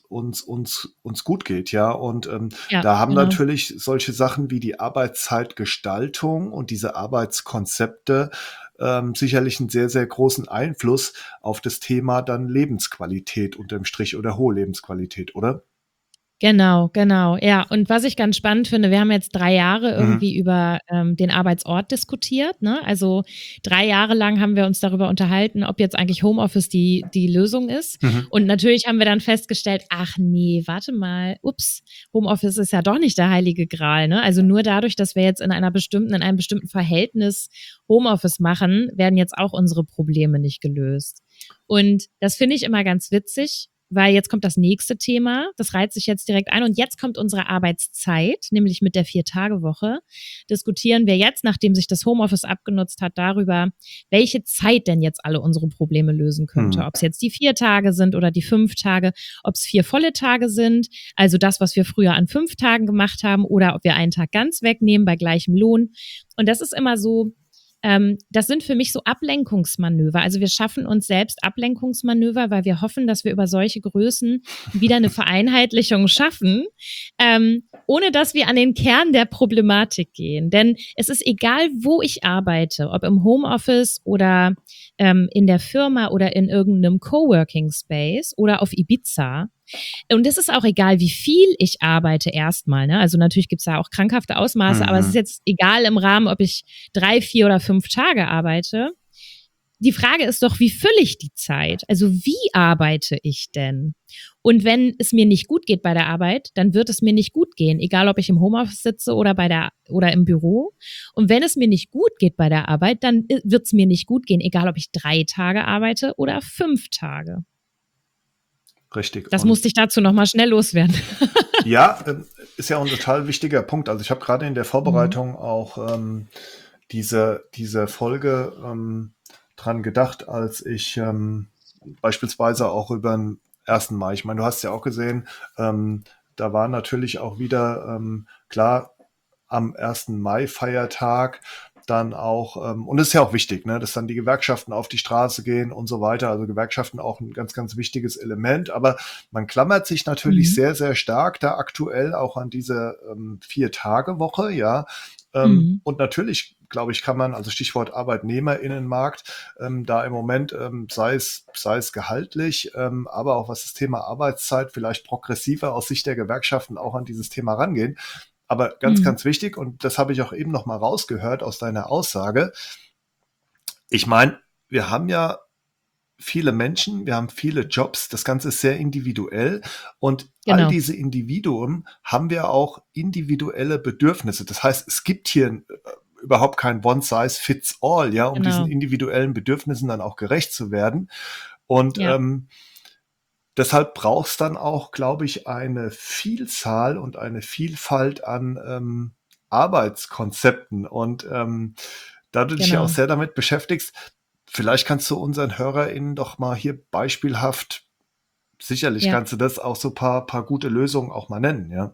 Speaker 1: gut geht, ja. Und
Speaker 2: Ja,
Speaker 1: da haben
Speaker 2: genau.
Speaker 1: natürlich solche Sachen wie die Arbeitszeitgestaltung und diese Arbeitskonzepte sicherlich einen sehr, sehr großen Einfluss auf das Thema dann Lebensqualität unterm Strich oder hohe Lebensqualität, oder?
Speaker 2: Genau, genau, ja. Und was ich ganz spannend finde, wir haben jetzt 3 Jahre
Speaker 1: Mhm.
Speaker 2: irgendwie über den Arbeitsort diskutiert, ne? Also 3 Jahre lang haben wir uns darüber unterhalten, ob jetzt eigentlich Homeoffice die Lösung ist.
Speaker 1: Mhm.
Speaker 2: Und natürlich haben wir dann festgestellt, ach nee, warte mal, ups, Homeoffice ist ja doch nicht der heilige Gral, ne? Also nur dadurch, dass wir jetzt in einem bestimmten Verhältnis Homeoffice machen, werden jetzt auch unsere Probleme nicht gelöst. Und das finde ich immer ganz witzig, weil jetzt kommt das nächste Thema. Das reiht sich jetzt direkt ein. Und jetzt kommt unsere Arbeitszeit, nämlich mit der 4-Tage-Woche. Diskutieren wir jetzt, nachdem sich das Homeoffice abgenutzt hat, darüber, welche Zeit denn jetzt alle unsere Probleme lösen könnte.
Speaker 1: Mhm.
Speaker 2: Ob es jetzt die 4 Tage sind oder die 5 Tage, ob es 4 volle Tage sind, also das, was wir früher an 5 Tagen gemacht haben, oder ob wir einen Tag ganz wegnehmen bei gleichem Lohn. Und das ist immer so, das sind für mich so Ablenkungsmanöver. Also wir schaffen uns selbst Ablenkungsmanöver, weil wir hoffen, dass wir über solche Größen wieder eine Vereinheitlichung schaffen, ohne dass wir an den Kern der Problematik gehen. Denn es ist egal, wo ich arbeite, ob im Homeoffice oder in der Firma oder in irgendeinem Coworking Space oder auf Ibiza. Und es ist auch egal, wie viel ich arbeite erstmal. Ne? Also natürlich gibt es da auch krankhafte Ausmaße, aber es ist
Speaker 1: Mhm.
Speaker 2: jetzt egal im Rahmen, ob ich 3, 4 oder 5 Tage arbeite. Die Frage ist doch, wie fülle ich die Zeit? Also wie arbeite ich denn? Und wenn es mir nicht gut geht bei der Arbeit, dann wird es mir nicht gut gehen, egal ob ich im Homeoffice sitze oder im Büro. Und wenn es mir nicht gut geht bei der Arbeit, dann wird es mir nicht gut gehen, egal ob ich 3 Tage arbeite oder 5 Tage.
Speaker 1: Richtig.
Speaker 2: Das
Speaker 1: Und
Speaker 2: musste ich dazu nochmal schnell loswerden.
Speaker 1: ja, ist ja auch ein total wichtiger Punkt. Also ich habe gerade in der
Speaker 2: Mhm.
Speaker 1: Vorbereitung auch diese Folge dran gedacht, als ich beispielsweise auch über den 1. Mai, ich meine, du hast ja auch gesehen, da war natürlich auch wieder klar am 1. Mai-Feiertag dann auch, und das ist ja auch wichtig, ne, dass dann die Gewerkschaften auf die Straße gehen und so weiter. Also Gewerkschaften auch ein ganz, ganz wichtiges Element. Aber man klammert sich natürlich
Speaker 2: Mhm.
Speaker 1: sehr, sehr stark da aktuell auch an diese 4-Tage-Woche, ja.
Speaker 2: Mhm.
Speaker 1: Und natürlich, glaube ich, kann man, also Stichwort Arbeitnehmerinnenmarkt, da im Moment, sei es gehaltlich, aber auch was das Thema Arbeitszeit vielleicht progressiver aus Sicht der Gewerkschaften auch an dieses Thema rangehen. Aber ganz,
Speaker 2: Mhm.
Speaker 1: ganz wichtig, und das habe ich auch eben noch mal rausgehört aus deiner Aussage. Ich meine, wir haben ja viele Menschen, wir haben viele Jobs, das Ganze ist sehr individuell und all
Speaker 2: Genau.
Speaker 1: diese Individuen haben wir auch individuelle Bedürfnisse. Das heißt, es gibt hier überhaupt kein One Size Fits All, ja, um diesen
Speaker 2: Genau.
Speaker 1: individuellen Bedürfnissen dann auch gerecht zu werden. Und
Speaker 2: Ja.
Speaker 1: deshalb braucht es dann auch, glaube ich, eine Vielzahl und eine Vielfalt an Arbeitskonzepten. Und da du dich ja auch
Speaker 2: Genau.
Speaker 1: sehr damit beschäftigst, vielleicht kannst du unseren HörerInnen doch mal hier beispielhaft, sicherlich
Speaker 2: Ja.
Speaker 1: kannst du das auch so paar gute Lösungen auch mal nennen, ja.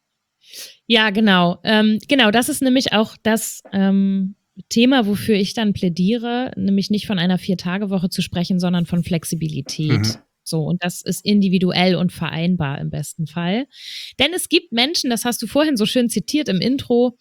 Speaker 2: Ja, genau. Genau, das ist nämlich auch das Thema, wofür ich dann plädiere, nämlich nicht von einer 4-Tage-Woche zu sprechen, sondern von Flexibilität.
Speaker 1: Mhm.
Speaker 2: So, und das ist individuell und vereinbar im besten Fall. Denn es gibt Menschen, das hast du vorhin so schön zitiert im Intro,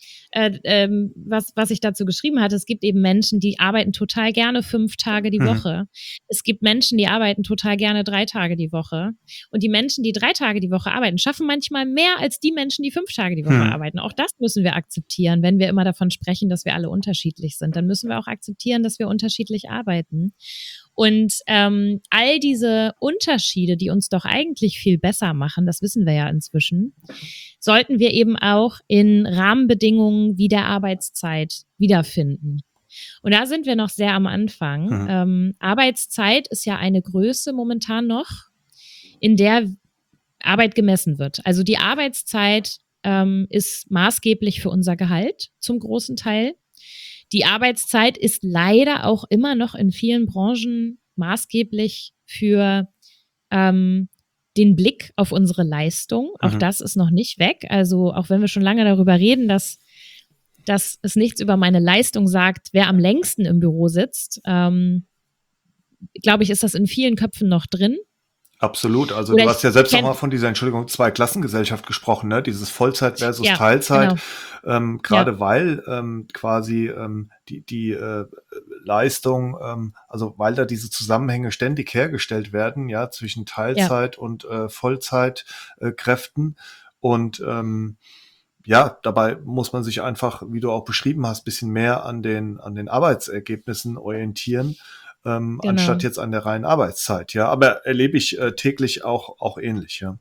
Speaker 2: was ich dazu geschrieben hatte, es gibt eben Menschen, die arbeiten total gerne 5 Tage die
Speaker 1: Mhm.
Speaker 2: Woche. Es gibt Menschen, die arbeiten total gerne 3 Tage die Woche. Und die Menschen, die 3 Tage die Woche arbeiten, schaffen manchmal mehr als die Menschen, die 5 Tage die Woche
Speaker 1: Mhm.
Speaker 2: arbeiten. Auch das müssen wir akzeptieren. Wenn wir immer davon sprechen, dass wir alle unterschiedlich sind, dann müssen wir auch akzeptieren, dass wir unterschiedlich arbeiten. Und all diese Unterschiede, die uns doch eigentlich viel besser machen, das wissen wir ja inzwischen, sollten wir eben auch in Rahmenbedingungen wie der Arbeitszeit wiederfinden. Und da sind wir noch sehr am Anfang.
Speaker 1: Mhm.
Speaker 2: Arbeitszeit ist ja eine Größe momentan noch, in der Arbeit gemessen wird. Also die Arbeitszeit ist maßgeblich für unser Gehalt zum großen Teil. Die Arbeitszeit ist leider auch immer noch in vielen Branchen maßgeblich für den Blick auf unsere Leistung. Auch
Speaker 1: Mhm.
Speaker 2: das ist noch nicht weg. Also auch wenn wir schon lange darüber reden, dass es nichts über meine Leistung sagt, wer am längsten im Büro sitzt, glaube ich, ist das in vielen Köpfen noch drin.
Speaker 1: Absolut. Also
Speaker 2: Oder
Speaker 1: du
Speaker 2: ich
Speaker 1: hast ja selbst auch
Speaker 2: kenn-
Speaker 1: mal von dieser, Entschuldigung, Zweiklassengesellschaft gesprochen, ne? Dieses Vollzeit versus
Speaker 2: ja,
Speaker 1: Teilzeit.
Speaker 2: ja,
Speaker 1: Gerade weil quasi die Leistung, also weil da diese Zusammenhänge ständig hergestellt werden, ja, zwischen
Speaker 2: ja,
Speaker 1: Teilzeit und Vollzeitkräften. Und ja, dabei muss man sich einfach, wie du auch beschrieben hast, bisschen mehr an den Arbeitsergebnissen orientieren, anstatt
Speaker 2: genau.
Speaker 1: jetzt an der reinen Arbeitszeit. Ja, aber erlebe ich täglich auch ähnlich. Ja.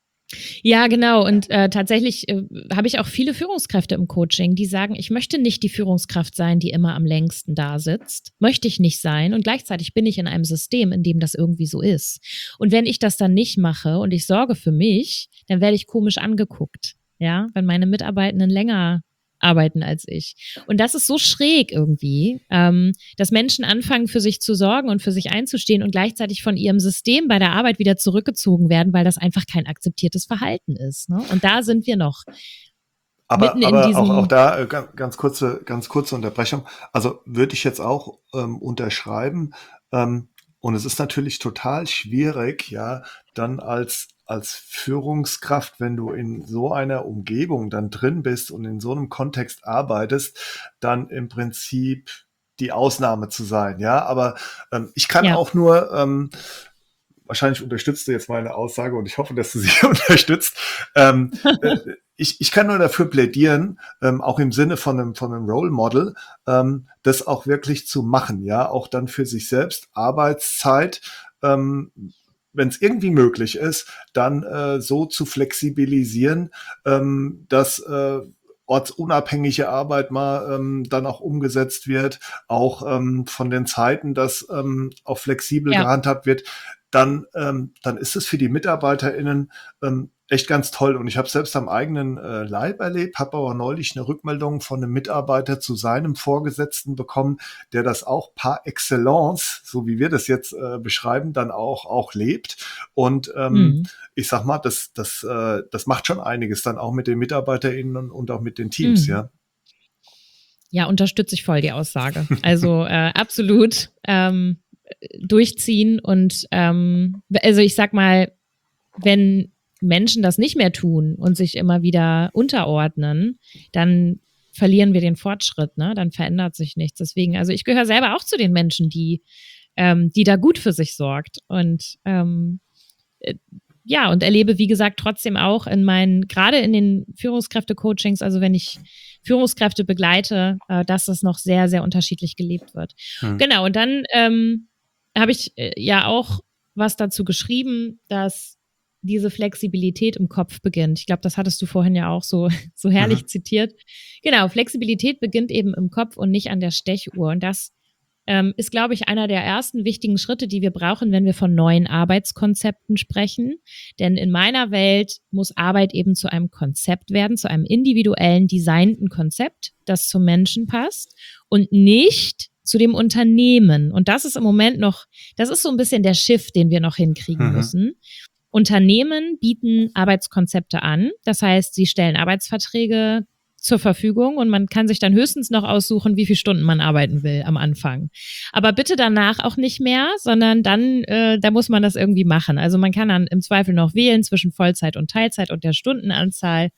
Speaker 2: Ja, genau. Und tatsächlich habe ich auch viele Führungskräfte im Coaching, die sagen, ich möchte nicht die Führungskraft sein, die immer am längsten da sitzt. Möchte ich nicht sein. Und gleichzeitig bin ich in einem System, in dem das irgendwie so ist. Und wenn ich das dann nicht mache und ich sorge für mich, dann werde ich komisch angeguckt. Ja, wenn meine Mitarbeitenden länger arbeiten als ich. Und das ist so schräg irgendwie, dass Menschen anfangen, für sich zu sorgen und für sich einzustehen und gleichzeitig von ihrem System bei der Arbeit wieder zurückgezogen werden, weil das einfach kein akzeptiertes Verhalten ist. Ne? Und da sind wir noch mitten in
Speaker 1: Aber auch
Speaker 2: diesem,
Speaker 1: da ganz kurze Unterbrechung. Also würde ich jetzt auch unterschreiben. Und es ist natürlich total schwierig, ja, dann als Führungskraft, wenn du in so einer Umgebung dann drin bist und in so einem Kontext arbeitest, dann im Prinzip die Ausnahme zu sein, ja. Aber ich kann
Speaker 2: ja,
Speaker 1: auch nur wahrscheinlich unterstützt du jetzt meine Aussage und ich hoffe, dass du sie unterstützt. Äh, ich kann nur dafür plädieren, auch im Sinne von einem Role Model, das auch wirklich zu machen, ja, auch dann für sich selbst Arbeitszeit, wenn es irgendwie möglich ist, dann so zu flexibilisieren, dass ortsunabhängige Arbeit mal dann auch umgesetzt wird, auch von den Zeiten, dass auch flexibel
Speaker 2: ja.
Speaker 1: gehandhabt wird, dann ist es für die MitarbeiterInnen echt ganz toll. Und ich habe selbst am eigenen Leib erlebt, habe aber neulich eine Rückmeldung von einem Mitarbeiter zu seinem Vorgesetzten bekommen, der das auch par excellence, so wie wir das jetzt beschreiben, dann auch lebt. Und
Speaker 2: Mhm.
Speaker 1: ich sag mal, das macht schon einiges dann auch mit den MitarbeiterInnen und auch mit den Teams,
Speaker 2: Mhm.
Speaker 1: ja.
Speaker 2: Ja, unterstütze ich voll die Aussage. Also absolut durchziehen und also ich sag mal, wenn Menschen das nicht mehr tun und sich immer wieder unterordnen, dann verlieren wir den Fortschritt, ne? Dann verändert sich nichts. Deswegen, also ich gehöre selber auch zu den Menschen, die da gut für sich sorgt. Und äh, ja, und erlebe, wie gesagt, trotzdem auch gerade in den Führungskräfte-Coachings, also wenn ich Führungskräfte begleite, dass das noch sehr, sehr unterschiedlich gelebt wird.
Speaker 1: Hm.
Speaker 2: Genau, und dann habe ich ja auch was dazu geschrieben, dass diese Flexibilität im Kopf beginnt. Ich glaube, das hattest du vorhin ja auch so herrlich
Speaker 1: Mhm.
Speaker 2: zitiert. Genau, Flexibilität beginnt eben im Kopf und nicht an der Stechuhr. Und das ist, glaube ich, einer der ersten wichtigen Schritte, die wir brauchen, wenn wir von neuen Arbeitskonzepten sprechen. Denn in meiner Welt muss Arbeit eben zu einem Konzept werden, zu einem individuellen, designten Konzept, das zum Menschen passt und nicht zu dem Unternehmen. Und das ist im Moment noch, das ist so ein bisschen der Shift, den wir noch hinkriegen
Speaker 1: Mhm.
Speaker 2: müssen. Unternehmen bieten Arbeitskonzepte an. Das heißt, sie stellen Arbeitsverträge zur Verfügung und man kann sich dann höchstens noch aussuchen, wie viele Stunden man arbeiten will am Anfang. Aber bitte danach auch nicht mehr, sondern dann, da muss man das irgendwie machen. Also man kann dann im Zweifel noch wählen zwischen Vollzeit und Teilzeit und der Stundenanzahl.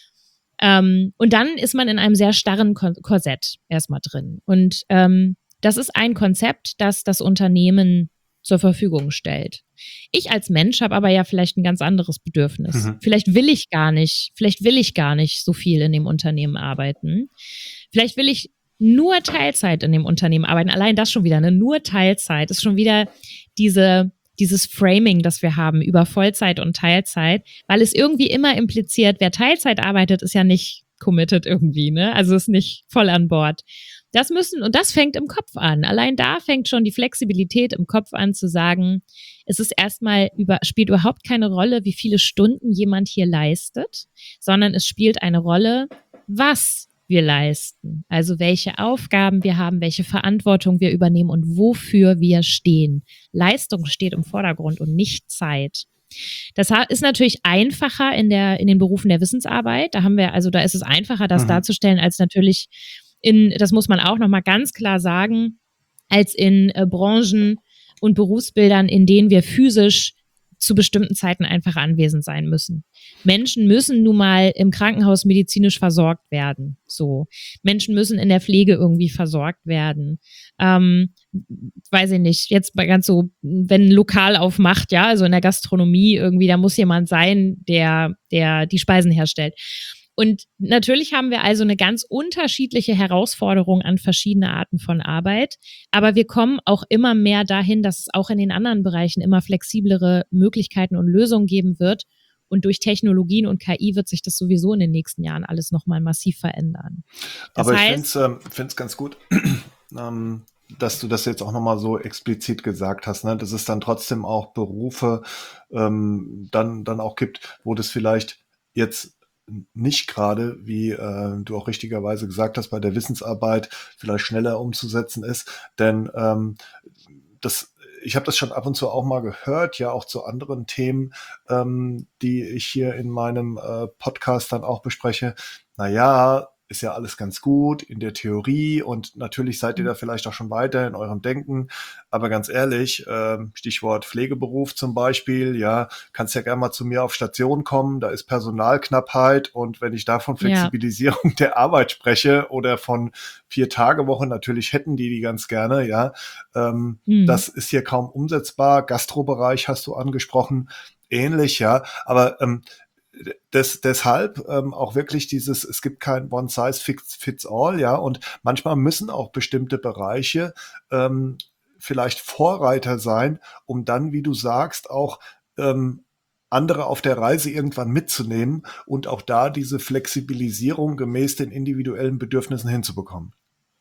Speaker 2: Und dann ist man in einem sehr starren Korsett erstmal drin. Und das ist ein Konzept, das das Unternehmen zur Verfügung stellt. Ich als Mensch habe aber ja vielleicht ein ganz anderes Bedürfnis.
Speaker 1: Mhm.
Speaker 2: Vielleicht will ich gar nicht so viel in dem Unternehmen arbeiten. Vielleicht will ich nur Teilzeit in dem Unternehmen arbeiten. Allein das schon wieder, ne? Nur Teilzeit ist schon wieder dieses Framing, das wir haben über Vollzeit und Teilzeit, weil es irgendwie immer impliziert, wer Teilzeit arbeitet, ist ja nicht committed irgendwie, ne? Also ist nicht voll an Bord. Und das fängt im Kopf an. Allein da fängt schon die Flexibilität im Kopf an zu sagen, es ist spielt überhaupt keine Rolle, wie viele Stunden jemand hier leistet, sondern es spielt eine Rolle, was wir leisten. Also welche Aufgaben wir haben, welche Verantwortung wir übernehmen und wofür wir stehen. Leistung steht im Vordergrund und nicht Zeit. Das ist natürlich einfacher in den Berufen der Wissensarbeit. Da ist es einfacher, das
Speaker 1: Mhm.
Speaker 2: darzustellen, als natürlich das muss man auch nochmal ganz klar sagen, als in Branchen, und Berufsbildern, in denen wir physisch zu bestimmten Zeiten einfach anwesend sein müssen. Menschen müssen nun mal im Krankenhaus medizinisch versorgt werden. So. Menschen müssen in der Pflege irgendwie versorgt werden. Weiß ich nicht, jetzt mal ganz so, wenn ein Lokal aufmacht, ja, also in der Gastronomie irgendwie, da muss jemand sein, der die Speisen herstellt. Und natürlich haben wir also eine ganz unterschiedliche Herausforderung an verschiedene Arten von Arbeit. Aber wir kommen auch immer mehr dahin, dass es auch in den anderen Bereichen immer flexiblere Möglichkeiten und Lösungen geben wird. Und durch Technologien und KI wird sich das sowieso in den nächsten Jahren alles nochmal massiv verändern.
Speaker 1: Aber ich finde es ganz gut, dass du das jetzt auch nochmal so explizit gesagt hast, ne? Dass es dann trotzdem auch Berufe dann auch gibt, wo das vielleicht jetzt nicht gerade, wie du auch richtigerweise gesagt hast, bei der Wissensarbeit vielleicht schneller umzusetzen ist. Denn ich habe das schon ab und zu auch mal gehört, ja auch zu anderen Themen, die ich hier in meinem Podcast dann auch bespreche. Naja, ist ja alles ganz gut in der Theorie und natürlich seid ihr da vielleicht auch schon weiter in eurem Denken. Aber ganz ehrlich, Stichwort Pflegeberuf zum Beispiel, ja, kannst ja gerne mal zu mir auf Station kommen, da ist Personalknappheit und wenn ich da von Flexibilisierung der Arbeit spreche oder von 4-Tage-Woche, natürlich hätten die ganz gerne, ja, das ist hier kaum umsetzbar. Gastrobereich hast du angesprochen, ähnlich, ja, aber deshalb auch wirklich es gibt kein One-Size-Fits-All, ja, und manchmal müssen auch bestimmte Bereiche vielleicht Vorreiter sein, um dann, wie du sagst, auch andere auf der Reise irgendwann mitzunehmen und auch da diese Flexibilisierung gemäß den individuellen Bedürfnissen hinzubekommen.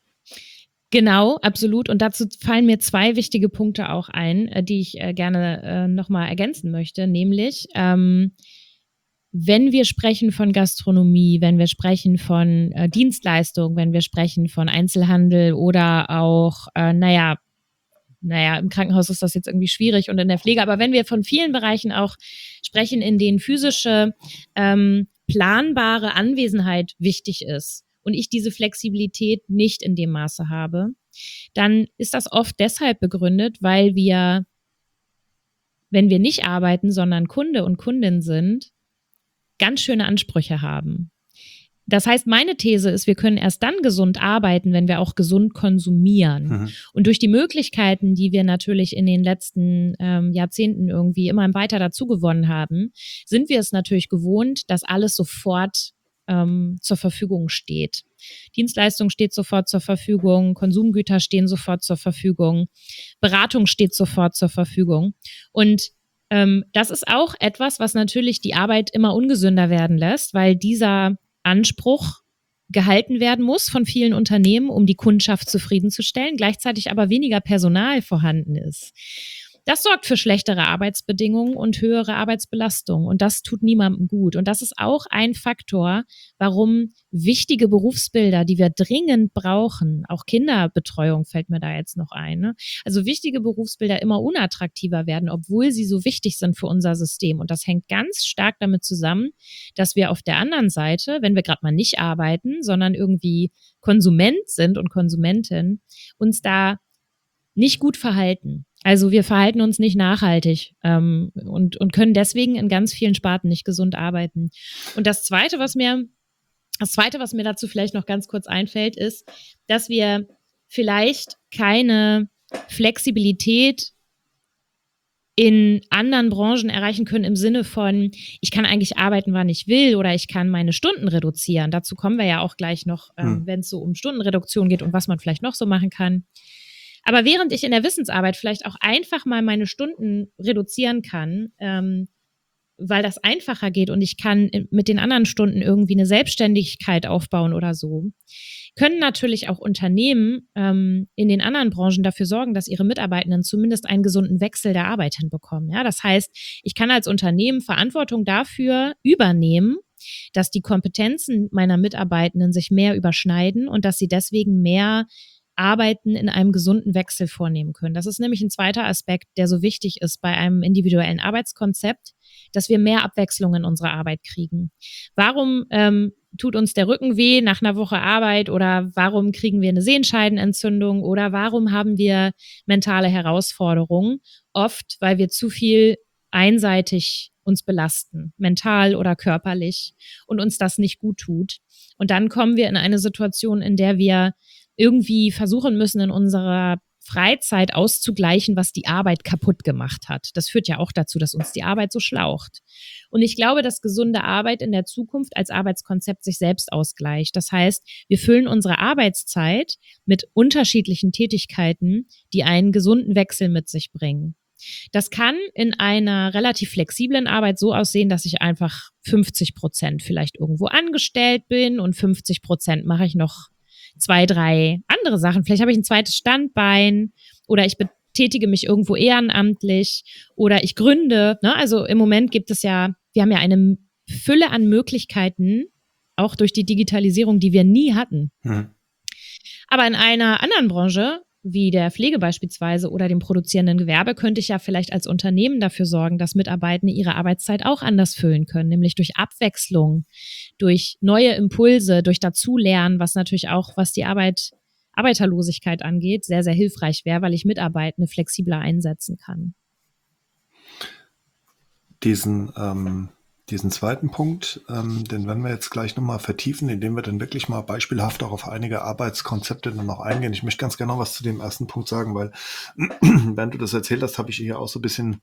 Speaker 2: Genau, absolut. Und dazu fallen mir 2 wichtige Punkte auch ein, die ich gerne nochmal ergänzen möchte, nämlich wenn wir sprechen von Gastronomie, wenn wir sprechen von Dienstleistung, wenn wir sprechen von Einzelhandel oder auch, naja, im Krankenhaus ist das jetzt irgendwie schwierig und in der Pflege, aber wenn wir von vielen Bereichen auch sprechen, in denen physische, planbare Anwesenheit wichtig ist und ich diese Flexibilität nicht in dem Maße habe, dann ist das oft deshalb begründet, weil wir, wenn wir nicht arbeiten, sondern Kunde und Kundin sind, ganz schöne Ansprüche haben. Das heißt, meine These ist, wir können erst dann gesund arbeiten, wenn wir auch gesund konsumieren. Mhm. Und durch die Möglichkeiten, die wir natürlich in den letzten Jahrzehnten irgendwie immer weiter dazu gewonnen haben, sind wir es natürlich gewohnt, dass alles sofort zur Verfügung steht. Dienstleistung steht sofort zur Verfügung, Konsumgüter stehen sofort zur Verfügung, Beratung steht sofort zur Verfügung. Und das ist auch etwas, was natürlich die Arbeit immer ungesünder werden lässt, weil dieser Anspruch gehalten werden muss von vielen Unternehmen, um die Kundschaft zufriedenzustellen, gleichzeitig aber weniger Personal vorhanden ist. Das sorgt für schlechtere Arbeitsbedingungen und höhere Arbeitsbelastung und das tut niemandem gut. Und das ist auch ein Faktor, warum wichtige Berufsbilder, die wir dringend brauchen, auch Kinderbetreuung fällt mir da jetzt noch ein, ne? Also wichtige Berufsbilder immer unattraktiver werden, obwohl sie so wichtig sind für unser System. Und das hängt ganz stark damit zusammen, dass wir auf der anderen Seite, wenn wir gerade mal nicht arbeiten, sondern irgendwie Konsument sind und Konsumentin, uns da nicht gut verhalten. Also wir verhalten uns nicht nachhaltig und können deswegen in ganz vielen Sparten nicht gesund arbeiten. Und das Zweite, was mir dazu vielleicht noch ganz kurz einfällt, ist, dass wir vielleicht keine Flexibilität in anderen Branchen erreichen können im Sinne von, ich kann eigentlich arbeiten, wann ich will oder ich kann meine Stunden reduzieren. Dazu kommen wir ja auch gleich noch, wenn es so um Stundenreduktion geht und was man vielleicht noch so machen kann. Aber während ich in der Wissensarbeit vielleicht auch einfach mal meine Stunden reduzieren kann, weil das einfacher geht und ich kann mit den anderen Stunden irgendwie eine Selbstständigkeit aufbauen oder so, können natürlich auch Unternehmen in den anderen Branchen dafür sorgen, dass ihre Mitarbeitenden zumindest einen gesunden Wechsel der Arbeit hinbekommen. Ja, das heißt, ich kann als Unternehmen Verantwortung dafür übernehmen, dass die Kompetenzen meiner Mitarbeitenden sich mehr überschneiden und dass sie deswegen mehr Arbeiten in einem gesunden Wechsel vornehmen können. Das ist nämlich ein zweiter Aspekt, der so wichtig ist bei einem individuellen Arbeitskonzept, dass wir mehr Abwechslung in unsere Arbeit kriegen. Warum tut uns der Rücken weh nach einer Woche Arbeit oder warum kriegen wir eine Sehenscheidenentzündung oder warum haben wir mentale Herausforderungen? Oft, weil wir zu viel einseitig uns belasten, mental oder körperlich, und uns das nicht gut tut. Und dann kommen wir in eine Situation, in der wir irgendwie versuchen müssen, in unserer Freizeit auszugleichen, was die Arbeit kaputt gemacht hat. Das führt ja auch dazu, dass uns die Arbeit so schlaucht. Und ich glaube, dass gesunde Arbeit in der Zukunft als Arbeitskonzept sich selbst ausgleicht. Das heißt, wir füllen unsere Arbeitszeit mit unterschiedlichen Tätigkeiten, die einen gesunden Wechsel mit sich bringen. Das kann in einer relativ flexiblen Arbeit so aussehen, dass ich einfach 50% vielleicht irgendwo angestellt bin und 50% mache ich noch 2, 3 andere Sachen. Vielleicht habe ich ein zweites Standbein oder ich betätige mich irgendwo ehrenamtlich oder ich gründe. Ne? Also im Moment gibt es ja, wir haben ja eine Fülle an Möglichkeiten, auch durch die Digitalisierung, die wir nie hatten. Aber in einer anderen Branche, wie der Pflege beispielsweise oder dem produzierenden Gewerbe, könnte ich ja vielleicht als Unternehmen dafür sorgen, dass Mitarbeitende ihre Arbeitszeit auch anders füllen können, nämlich durch Abwechslung, durch neue Impulse, durch Dazulernen, was natürlich auch, was die Arbeiterlosigkeit angeht, sehr, sehr hilfreich wäre, weil ich Mitarbeitende flexibler einsetzen kann.
Speaker 1: Diesen zweiten Punkt, den werden wir jetzt gleich nochmal vertiefen, indem wir dann wirklich mal beispielhaft auch auf einige Arbeitskonzepte dann noch eingehen. Ich möchte ganz gerne noch was zu dem ersten Punkt sagen, weil während du das erzählt hast, habe ich hier auch so ein bisschen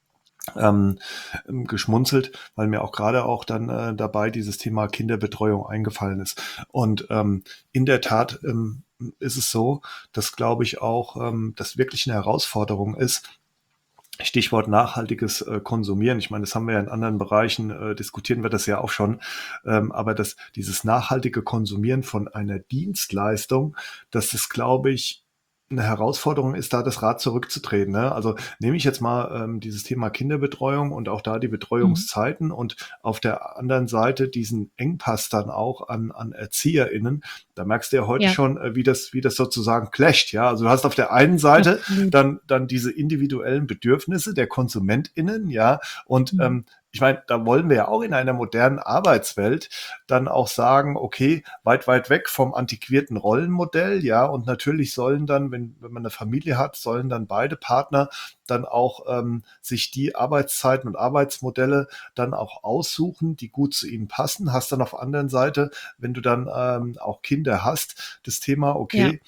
Speaker 1: geschmunzelt, weil mir auch gerade auch dann dabei dieses Thema Kinderbetreuung eingefallen ist. Und in der Tat ist es so, dass, glaube ich, auch das wirklich eine Herausforderung ist, Stichwort nachhaltiges Konsumieren. Ich meine, das haben wir ja in anderen Bereichen, diskutieren wir das ja auch schon. Aber dieses nachhaltige Konsumieren von einer Dienstleistung, das ist, glaube ich, eine Herausforderung ist, da das Rad zurückzutreten. Ne? Also nehme ich jetzt mal dieses Thema Kinderbetreuung und auch da die Betreuungszeiten und auf der anderen Seite diesen Engpass dann auch an ErzieherInnen. Da merkst du ja heute schon, wie das sozusagen clasht. Ja, also du hast auf der einen Seite dann diese individuellen Bedürfnisse der KonsumentInnen, ja, und ich meine, da wollen wir ja auch in einer modernen Arbeitswelt dann auch sagen, okay, weit, weit weg vom antiquierten Rollenmodell, ja, und natürlich sollen dann, wenn man eine Familie hat, sollen dann beide Partner dann auch sich die Arbeitszeiten und Arbeitsmodelle dann auch aussuchen, die gut zu ihnen passen. Hast dann auf der anderen Seite, wenn du dann auch Kinder hast, das Thema, okay,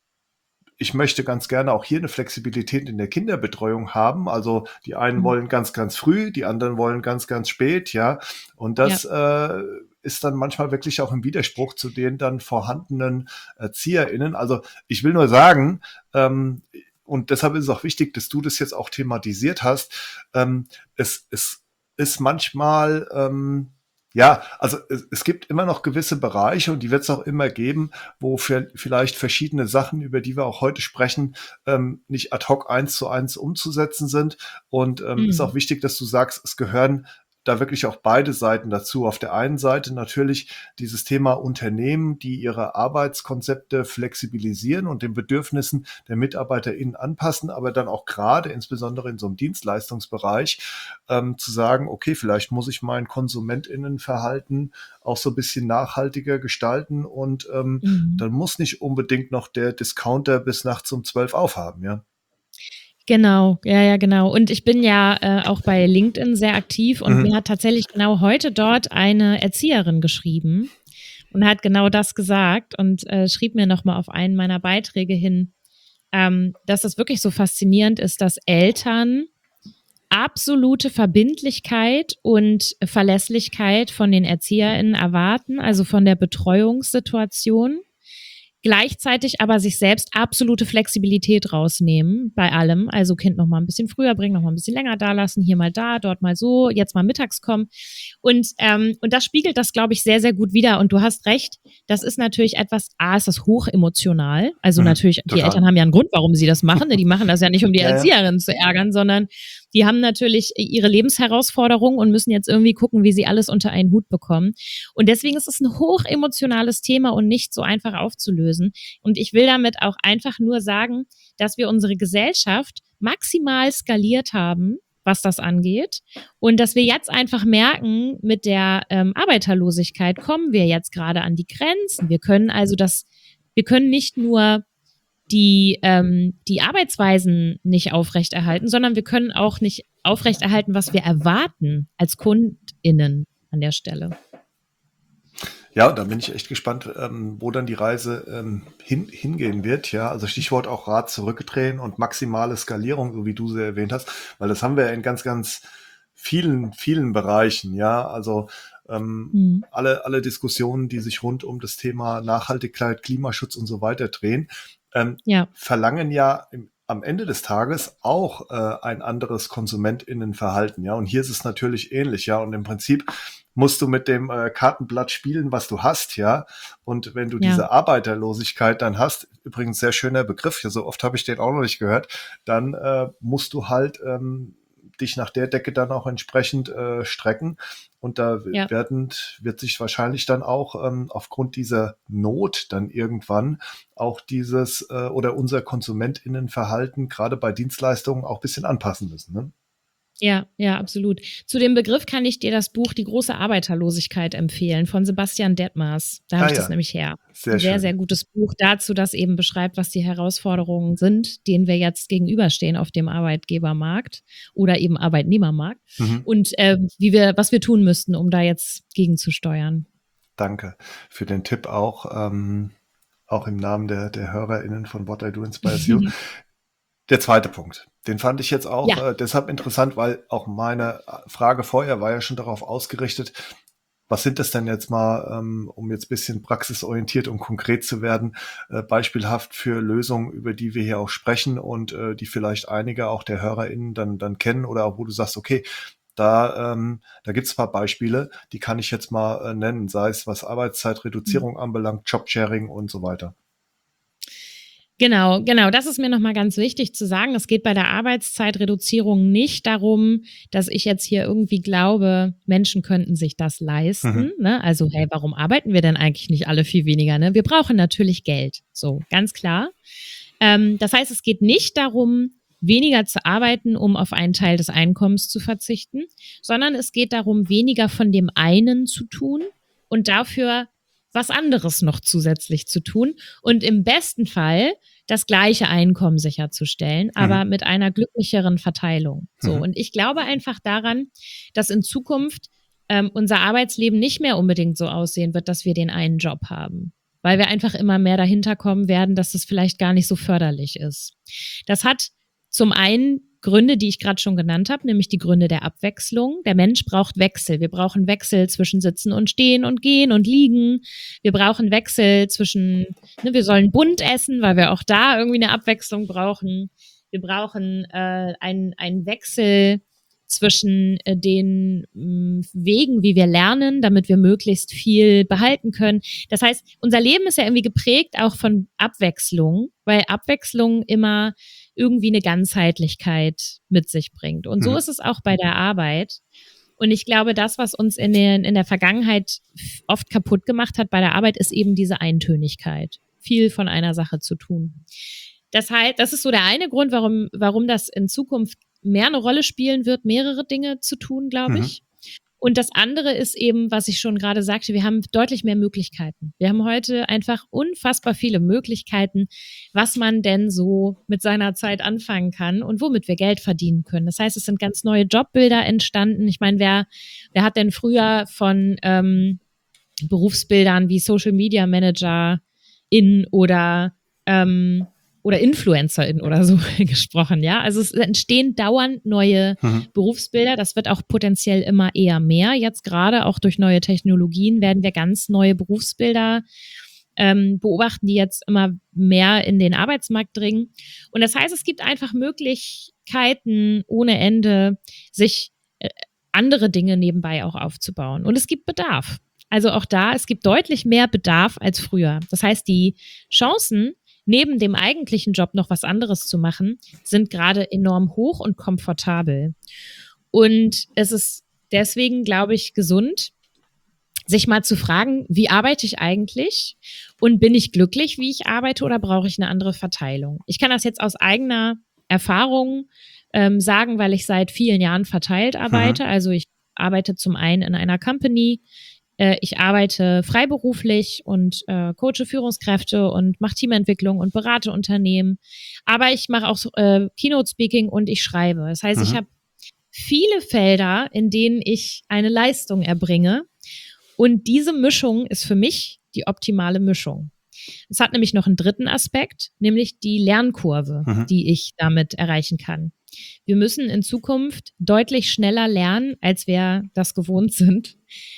Speaker 1: ich möchte ganz gerne auch hier eine Flexibilität in der Kinderbetreuung haben. Also die einen wollen ganz, ganz früh, die anderen wollen ganz, ganz spät, ja. Und das ist dann manchmal wirklich auch im Widerspruch zu den dann vorhandenen ErzieherInnen. Also ich will nur sagen, und deshalb ist es auch wichtig, dass du das jetzt auch thematisiert hast. Es ist manchmal also es gibt immer noch gewisse Bereiche und die wird es auch immer geben, wo vielleicht verschiedene Sachen, über die wir auch heute sprechen, nicht ad hoc 1:1 umzusetzen sind. Und ist auch wichtig, dass du sagst, es gehören da wirklich auch beide Seiten dazu. Auf der einen Seite natürlich dieses Thema Unternehmen, die ihre Arbeitskonzepte flexibilisieren und den Bedürfnissen der MitarbeiterInnen anpassen, aber dann auch gerade insbesondere in so einem Dienstleistungsbereich zu sagen, okay, vielleicht muss ich mein KonsumentInnenverhalten auch so ein bisschen nachhaltiger gestalten und dann muss nicht unbedingt noch der Discounter bis nachts um 12 aufhaben, ja.
Speaker 2: Genau, ja, genau. Und ich bin ja auch bei LinkedIn sehr aktiv und mir hat tatsächlich genau heute dort eine Erzieherin geschrieben und hat genau das gesagt und schrieb mir nochmal auf einen meiner Beiträge hin, dass das wirklich so faszinierend ist, dass Eltern absolute Verbindlichkeit und Verlässlichkeit von den ErzieherInnen erwarten, also von der Betreuungssituation. Gleichzeitig aber sich selbst absolute Flexibilität rausnehmen bei allem. Also Kind noch mal ein bisschen früher bringen, noch mal ein bisschen länger da lassen, hier mal da, dort mal so, jetzt mal mittags kommen. Und das spiegelt das, glaube ich, sehr, sehr gut wider. Und du hast recht, das ist natürlich etwas, ist das hochemotional. Also natürlich, die Eltern haben ja einen Grund, warum sie das machen. Die machen das ja nicht, um die Erzieherin zu ärgern, sondern die haben natürlich ihre Lebensherausforderungen und müssen jetzt irgendwie gucken, wie sie alles unter einen Hut bekommen. Und deswegen ist es ein hochemotionales Thema und nicht so einfach aufzulösen. Und ich will damit auch einfach nur sagen, dass wir unsere Gesellschaft maximal skaliert haben, was das angeht. Und dass wir jetzt einfach merken, mit der Arbeiterlosigkeit kommen wir jetzt gerade an die Grenzen. Wir können nicht nur die Arbeitsweisen nicht aufrechterhalten, sondern wir können auch nicht aufrechterhalten, was wir erwarten als KundInnen an der Stelle.
Speaker 1: Ja, da bin ich echt gespannt, wo dann die Reise hingehen wird. Ja, also Stichwort auch Rad zurückdrehen und maximale Skalierung, so wie du sie erwähnt hast, weil das haben wir in ganz, ganz vielen Bereichen. Ja, also alle Diskussionen, die sich rund um das Thema Nachhaltigkeit, Klimaschutz und so weiter drehen, verlangen ja am Ende des Tages auch ein anderes KonsumentInnenverhalten. Ja, und hier ist es natürlich ähnlich. Ja, und im Prinzip musst du mit dem Kartenblatt spielen, was du hast, ja. Und wenn du diese Arbeiterlosigkeit dann hast, übrigens sehr schöner Begriff, ja, so oft habe ich den auch noch nicht gehört, dann musst du halt dich nach der Decke dann auch entsprechend strecken. Und da wird sich wahrscheinlich dann auch aufgrund dieser Not dann irgendwann auch dieses oder unser KonsumentInnenverhalten gerade bei Dienstleistungen auch ein bisschen anpassen müssen, ne?
Speaker 2: Ja, absolut. Zu dem Begriff kann ich dir das Buch Die große Arbeiterlosigkeit empfehlen von Sebastian Detmers. Da habe ich das nämlich her. Sehr, sehr gutes Buch dazu, das eben beschreibt, was die Herausforderungen sind, denen wir jetzt gegenüberstehen auf dem Arbeitgebermarkt oder eben Arbeitnehmermarkt und was wir tun müssten, um da jetzt gegenzusteuern.
Speaker 1: Danke für den Tipp auch im Namen der HörerInnen von What I Do Inspires You. Der zweite Punkt, den fand ich jetzt auch deshalb interessant, weil auch meine Frage vorher war ja schon darauf ausgerichtet, was sind das denn jetzt mal, um jetzt ein bisschen praxisorientiert und konkret zu werden, beispielhaft für Lösungen, über die wir hier auch sprechen und die vielleicht einige auch der HörerInnen dann kennen oder auch wo du sagst, okay, da gibt es ein paar Beispiele, die kann ich jetzt mal nennen, sei es was Arbeitszeitreduzierung anbelangt, Jobsharing und so weiter.
Speaker 2: Genau. Das ist mir nochmal ganz wichtig zu sagen. Es geht bei der Arbeitszeitreduzierung nicht darum, dass ich jetzt hier irgendwie glaube, Menschen könnten sich das leisten. Ne? Also, hey, warum arbeiten wir denn eigentlich nicht alle viel weniger? Ne? Wir brauchen natürlich Geld. So, ganz klar. Das heißt, es geht nicht darum, weniger zu arbeiten, um auf einen Teil des Einkommens zu verzichten, sondern es geht darum, weniger von dem einen zu tun und dafür was anderes noch zusätzlich zu tun und im besten Fall das gleiche Einkommen sicherzustellen, aber mit einer glücklicheren Verteilung. So, und ich glaube einfach daran, dass in Zukunft unser Arbeitsleben nicht mehr unbedingt so aussehen wird, dass wir den einen Job haben, weil wir einfach immer mehr dahinter kommen werden, dass das vielleicht gar nicht so förderlich ist. Das hat zum einen Gründe, die ich gerade schon genannt habe, nämlich die Gründe der Abwechslung. Der Mensch braucht Wechsel. Wir brauchen Wechsel zwischen Sitzen und Stehen und Gehen und Liegen. Wir brauchen Wechsel zwischen, wir sollen bunt essen, weil wir auch da irgendwie eine Abwechslung brauchen. Wir brauchen einen Wechsel zwischen den Wegen, wie wir lernen, damit wir möglichst viel behalten können. Das heißt, unser Leben ist ja irgendwie geprägt auch von Abwechslung, weil Abwechslung immer irgendwie eine Ganzheitlichkeit mit sich bringt. Und so ist es auch bei der Arbeit. Und ich glaube, das, was uns in der Vergangenheit oft kaputt gemacht hat bei der Arbeit, ist eben diese Eintönigkeit. Viel von einer Sache zu tun. Das heißt, das ist so der eine Grund, warum das in Zukunft mehr eine Rolle spielen wird, mehrere Dinge zu tun, glaube ich. Und das andere ist eben, was ich schon gerade sagte, wir haben deutlich mehr Möglichkeiten. Wir haben heute einfach unfassbar viele Möglichkeiten, was man denn so mit seiner Zeit anfangen kann und womit wir Geld verdienen können. Das heißt, es sind ganz neue Jobbilder entstanden. Ich meine, wer hat denn früher von Berufsbildern wie Social Media Manager oder InfluencerInnen oder so gesprochen, ja. Also es entstehen dauernd neue Berufsbilder. Das wird auch potenziell immer eher mehr. Jetzt gerade auch durch neue Technologien werden wir ganz neue Berufsbilder beobachten, die jetzt immer mehr in den Arbeitsmarkt dringen. Und das heißt, es gibt einfach Möglichkeiten ohne Ende, sich andere Dinge nebenbei auch aufzubauen. Und es gibt Bedarf. Also auch da, es gibt deutlich mehr Bedarf als früher. Das heißt, die Chancen, neben dem eigentlichen Job noch was anderes zu machen, sind gerade enorm hoch und komfortabel. Und es ist deswegen, glaube ich, gesund, sich mal zu fragen, wie arbeite ich eigentlich und bin ich glücklich, wie ich arbeite, oder brauche ich eine andere Verteilung? Ich kann das jetzt aus eigener Erfahrung sagen, weil ich seit vielen Jahren verteilt arbeite. Also ich arbeite zum einen in einer Company, ich arbeite freiberuflich und coache Führungskräfte und mache Teamentwicklung und berate Unternehmen. Aber ich mache auch Keynote-Speaking und ich schreibe. Das heißt, ich habe viele Felder, in denen ich eine Leistung erbringe. Und diese Mischung ist für mich die optimale Mischung. Es hat nämlich noch einen dritten Aspekt, nämlich die Lernkurve, die ich damit erreichen kann. Wir müssen in Zukunft deutlich schneller lernen, als wir das gewohnt sind.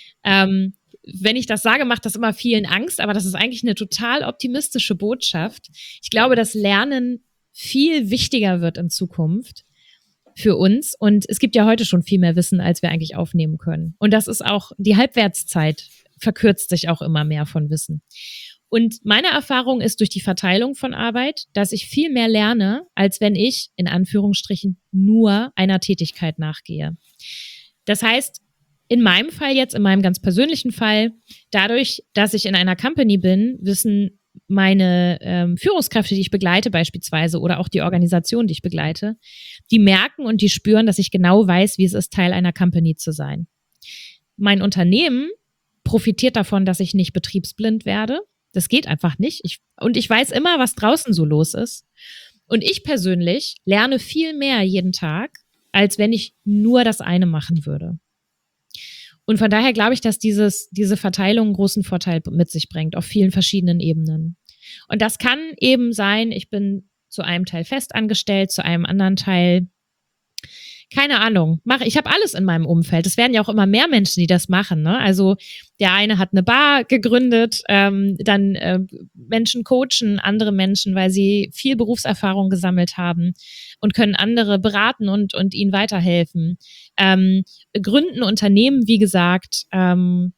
Speaker 2: Wenn ich das sage, macht das immer vielen Angst, aber das ist eigentlich eine total optimistische Botschaft. Ich glaube, dass Lernen viel wichtiger wird in Zukunft für uns. Und es gibt ja heute schon viel mehr Wissen, als wir eigentlich aufnehmen können. Und das ist auch, die Halbwertszeit verkürzt sich auch immer mehr von Wissen. Und meine Erfahrung ist durch die Verteilung von Arbeit, dass ich viel mehr lerne, als wenn ich, in Anführungsstrichen, nur einer Tätigkeit nachgehe. Das heißt, in meinem Fall jetzt, in meinem ganz persönlichen Fall, dadurch, dass ich in einer Company bin, wissen meine Führungskräfte, die ich begleite beispielsweise, oder auch die Organisation, die ich begleite, die merken und die spüren, dass ich genau weiß, wie es ist, Teil einer Company zu sein. Mein Unternehmen profitiert davon, dass ich nicht betriebsblind werde. Das geht einfach nicht. Und ich weiß immer, was draußen so los ist. Und ich persönlich lerne viel mehr jeden Tag, als wenn ich nur das eine machen würde. Und von daher glaube ich, dass diese Verteilung einen großen Vorteil mit sich bringt, auf vielen verschiedenen Ebenen. Und das kann eben sein, ich bin zu einem Teil festangestellt, zu einem anderen Teil, keine Ahnung, ich habe alles in meinem Umfeld. Es werden ja auch immer mehr Menschen, die das machen. Ne? Also der eine hat eine Bar gegründet, dann Menschen coachen andere Menschen, weil sie viel Berufserfahrung gesammelt haben und können andere beraten und ihnen weiterhelfen. Gründen Unternehmen, wie gesagt, machen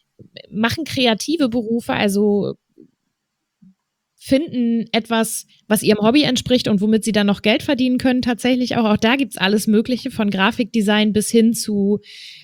Speaker 2: kreative Berufe, also finden etwas, was ihrem Hobby entspricht und womit sie dann noch Geld verdienen können, tatsächlich auch. Auch da gibt's alles Mögliche, von Grafikdesign bis hin zu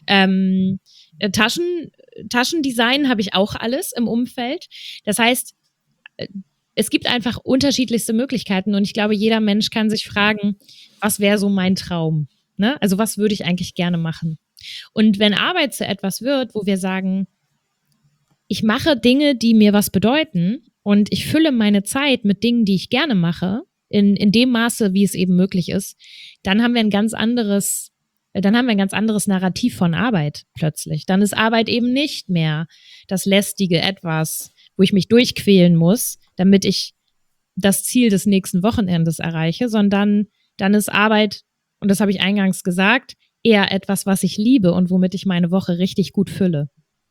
Speaker 2: Taschendesign habe ich auch alles im Umfeld. Das heißt, es gibt einfach unterschiedlichste Möglichkeiten und ich glaube, jeder Mensch kann sich fragen, was wäre so mein Traum? Ne? Also was würde ich eigentlich gerne machen? Und wenn Arbeit zu etwas wird, wo wir sagen, ich mache Dinge, die mir was bedeuten und ich fülle meine Zeit mit Dingen, die ich gerne mache, in dem Maße, wie es eben möglich ist, dann haben wir ein ganz anderes Narrativ von Arbeit plötzlich. Dann ist Arbeit eben nicht mehr das lästige Etwas, wo ich mich durchquälen muss, damit ich das Ziel des nächsten Wochenendes erreiche, sondern dann ist Arbeit, und das habe ich eingangs gesagt, eher etwas, was ich liebe und womit ich meine Woche richtig gut fülle.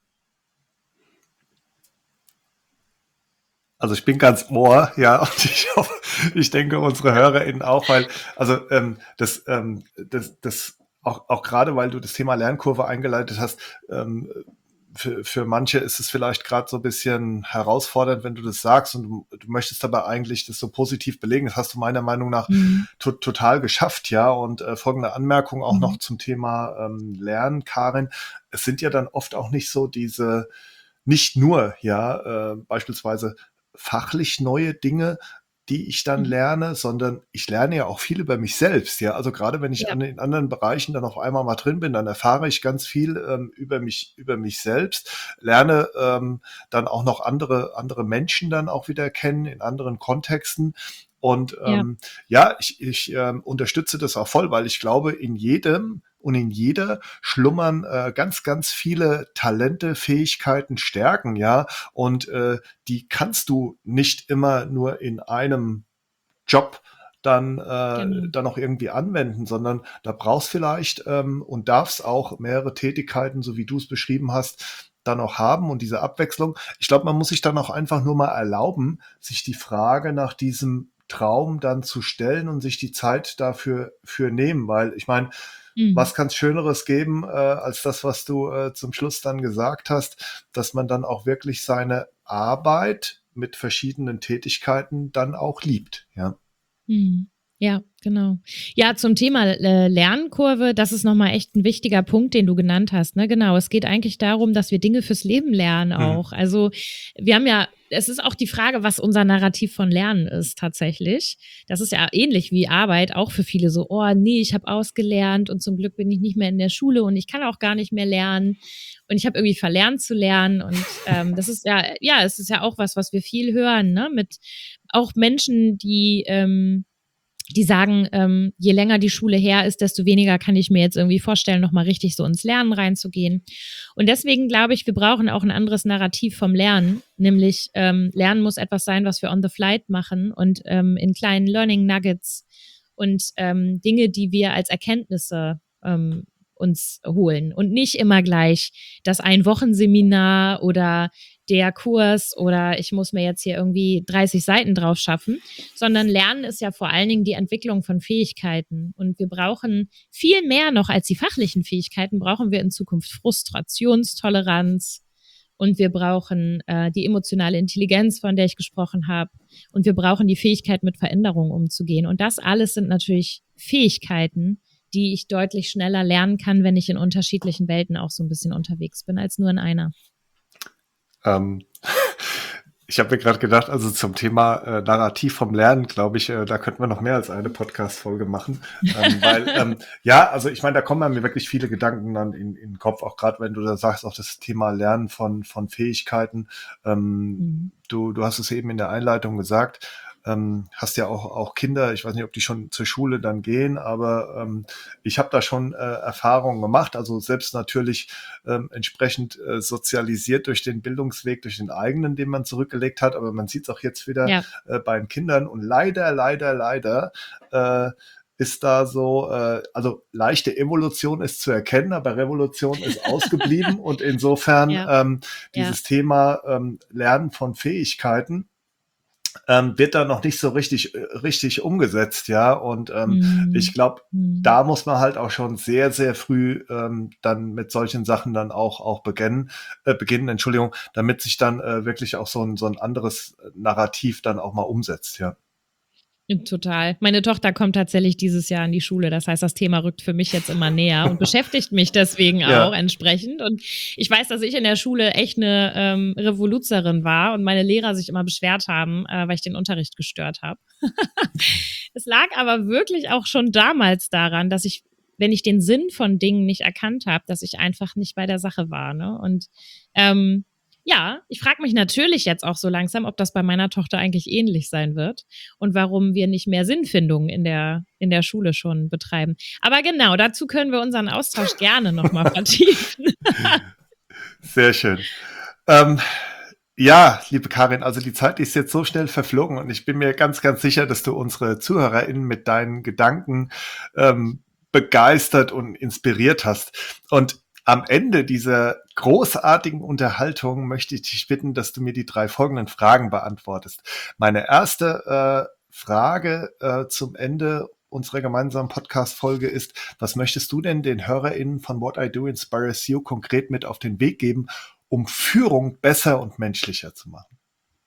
Speaker 1: Also ich bin ganz Ohr, ja, und ich denke unsere HörerInnen auch, weil, also das auch gerade, weil du das Thema Lernkurve eingeleitet hast, für manche ist es vielleicht gerade so ein bisschen herausfordernd, wenn du das sagst und du möchtest dabei eigentlich das so positiv belegen. Das hast du meiner Meinung nach total geschafft, ja. Und folgende Anmerkung auch noch zum Thema Lernen, Karin. Es sind ja dann oft auch nicht so nicht nur, ja, beispielsweise fachlich neue Dinge, die ich dann lerne, sondern ich lerne ja auch viel über mich selbst, ja. Also gerade wenn ich in anderen Bereichen dann auf einmal mal drin bin, dann erfahre ich ganz viel über mich selbst, lerne dann auch noch andere Menschen dann auch wieder kennen in anderen Kontexten. Und ich unterstütze das auch voll, weil ich glaube, in jedem und in jeder schlummern ganz, ganz viele Talente, Fähigkeiten, Stärken, ja. Und die kannst du nicht immer nur in einem Job dann auch irgendwie anwenden, sondern da brauchst vielleicht und darfst auch mehrere Tätigkeiten, so wie du es beschrieben hast, dann auch haben und diese Abwechslung. Ich glaube, man muss sich dann auch einfach nur mal erlauben, sich die Frage nach diesem Traum dann zu stellen und sich die Zeit dafür nehmen, weil ich meine, was kann es Schöneres geben, als das, was du zum Schluss dann gesagt hast, dass man dann auch wirklich seine Arbeit mit verschiedenen Tätigkeiten dann auch liebt. Ja.
Speaker 2: Hm. Ja, genau. Ja, zum Thema Lernkurve, das ist nochmal echt ein wichtiger Punkt, den du genannt hast. Ne? Genau, es geht eigentlich darum, dass wir Dinge fürs Leben lernen auch. Also wir haben ja, es ist auch die Frage, was unser Narrativ von Lernen ist tatsächlich. Das ist ja ähnlich wie Arbeit, auch für viele so, oh nee, ich habe ausgelernt und zum Glück bin ich nicht mehr in der Schule und ich kann auch gar nicht mehr lernen und ich habe irgendwie verlernt zu lernen und das ist ja, es ist ja auch was wir viel hören, ne? Mit auch Menschen, die sagen, je länger die Schule her ist, desto weniger kann ich mir jetzt irgendwie vorstellen, nochmal richtig so ins Lernen reinzugehen. Und deswegen glaube ich, wir brauchen auch ein anderes Narrativ vom Lernen, nämlich Lernen muss etwas sein, was wir on the flight machen und in kleinen Learning Nuggets und Dinge, die wir als Erkenntnisse uns holen und nicht immer gleich das Ein-Wochen-Seminar oder der Kurs oder ich muss mir jetzt hier irgendwie 30 Seiten drauf schaffen, sondern Lernen ist ja vor allen Dingen die Entwicklung von Fähigkeiten. Und wir brauchen viel mehr noch als die fachlichen Fähigkeiten, brauchen wir in Zukunft Frustrationstoleranz und wir brauchen die emotionale Intelligenz, von der ich gesprochen habe. Und wir brauchen die Fähigkeit, mit Veränderungen umzugehen. Und das alles sind natürlich Fähigkeiten, die ich deutlich schneller lernen kann, wenn ich in unterschiedlichen Welten auch so ein bisschen unterwegs bin, als nur in einer.
Speaker 1: Ich habe mir gerade gedacht, also zum Thema Narrativ vom Lernen, glaube ich, da könnten wir noch mehr als eine Podcast-Folge machen. Weil, ja, also ich meine, da kommen mir wirklich viele Gedanken dann in den Kopf, auch gerade wenn du da sagst, auch das Thema Lernen von Fähigkeiten. Du hast es eben in der Einleitung gesagt, hast ja auch Kinder, ich weiß nicht, ob die schon zur Schule dann gehen, aber ich habe da schon Erfahrungen gemacht, also selbst natürlich entsprechend sozialisiert durch den Bildungsweg, durch den eigenen, den man zurückgelegt hat, aber man sieht es auch jetzt wieder bei den Kindern und leider ist da so, also leichte Evolution ist zu erkennen, aber Revolution ist ausgeblieben und insofern dieses Thema Lernen von Fähigkeiten wird da noch nicht so richtig umgesetzt, ja. Und ich glaube, da muss man halt auch schon sehr, sehr früh dann mit solchen Sachen dann auch beginnen, Entschuldigung, damit sich dann wirklich auch so ein anderes Narrativ dann auch mal umsetzt, ja.
Speaker 2: Total. Meine Tochter kommt tatsächlich dieses Jahr in die Schule. Das heißt, das Thema rückt für mich jetzt immer näher und beschäftigt mich deswegen auch entsprechend. Und ich weiß, dass ich in der Schule echt eine Revoluzerin war und meine Lehrer sich immer beschwert haben, weil ich den Unterricht gestört habe. Es lag aber wirklich auch schon damals daran, dass ich, wenn ich den Sinn von Dingen nicht erkannt habe, dass ich einfach nicht bei der Sache war. Ne? Und ja, ich frage mich natürlich jetzt auch so langsam, ob das bei meiner Tochter eigentlich ähnlich sein wird und warum wir nicht mehr Sinnfindung in der Schule schon betreiben. Aber genau, dazu können wir unseren Austausch gerne nochmal vertiefen.
Speaker 1: Sehr schön. Ja, liebe Karin, also die Zeit ist jetzt so schnell verflogen und ich bin mir ganz sicher, dass du unsere ZuhörerInnen mit deinen Gedanken begeistert und inspiriert hast. Und am Ende dieser großartigen Unterhaltung möchte ich dich bitten, dass du mir die 3 folgenden Fragen beantwortest. Meine erste Frage zum Ende unserer gemeinsamen Podcast-Folge ist, was möchtest du denn den HörerInnen von What I Do Inspires You konkret mit auf den Weg geben, um Führung besser und menschlicher zu machen?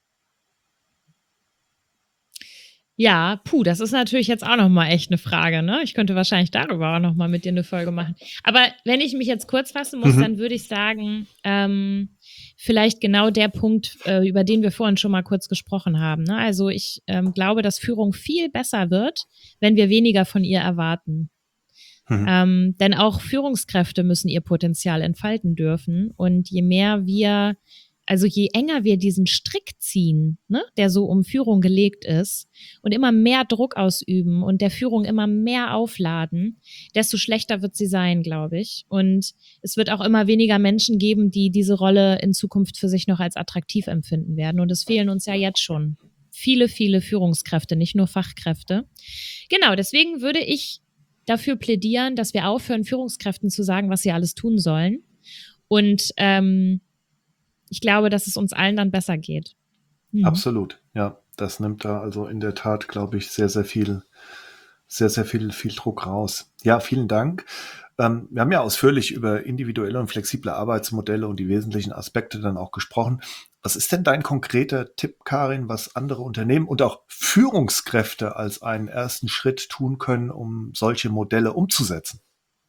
Speaker 2: Ja, das ist natürlich jetzt auch nochmal echt eine Frage, ne? Ich könnte wahrscheinlich darüber auch nochmal mit dir eine Folge machen. Aber wenn ich mich jetzt kurz fassen muss, dann würde ich sagen, vielleicht genau der Punkt, über den wir vorhin schon mal kurz gesprochen haben. Ne? Also ich glaube, dass Führung viel besser wird, wenn wir weniger von ihr erwarten. Denn auch Führungskräfte müssen ihr Potenzial entfalten dürfen. Und je enger wir diesen Strick ziehen, ne, der so um Führung gelegt ist und immer mehr Druck ausüben und der Führung immer mehr aufladen, desto schlechter wird sie sein, glaube ich. Und es wird auch immer weniger Menschen geben, die diese Rolle in Zukunft für sich noch als attraktiv empfinden werden. Und es fehlen uns ja jetzt schon viele Führungskräfte, nicht nur Fachkräfte. Genau, deswegen würde ich dafür plädieren, dass wir aufhören, Führungskräften zu sagen, was sie alles tun sollen. Und ich glaube, dass es uns allen dann besser geht.
Speaker 1: Absolut, ja. Das nimmt da also in der Tat, glaube ich, sehr viel Druck raus. Ja, vielen Dank. Wir haben ja ausführlich über individuelle und flexible Arbeitsmodelle und die wesentlichen Aspekte dann auch gesprochen. Was ist denn dein konkreter Tipp, Karin, was andere Unternehmen und auch Führungskräfte als einen ersten Schritt tun können, um solche Modelle umzusetzen?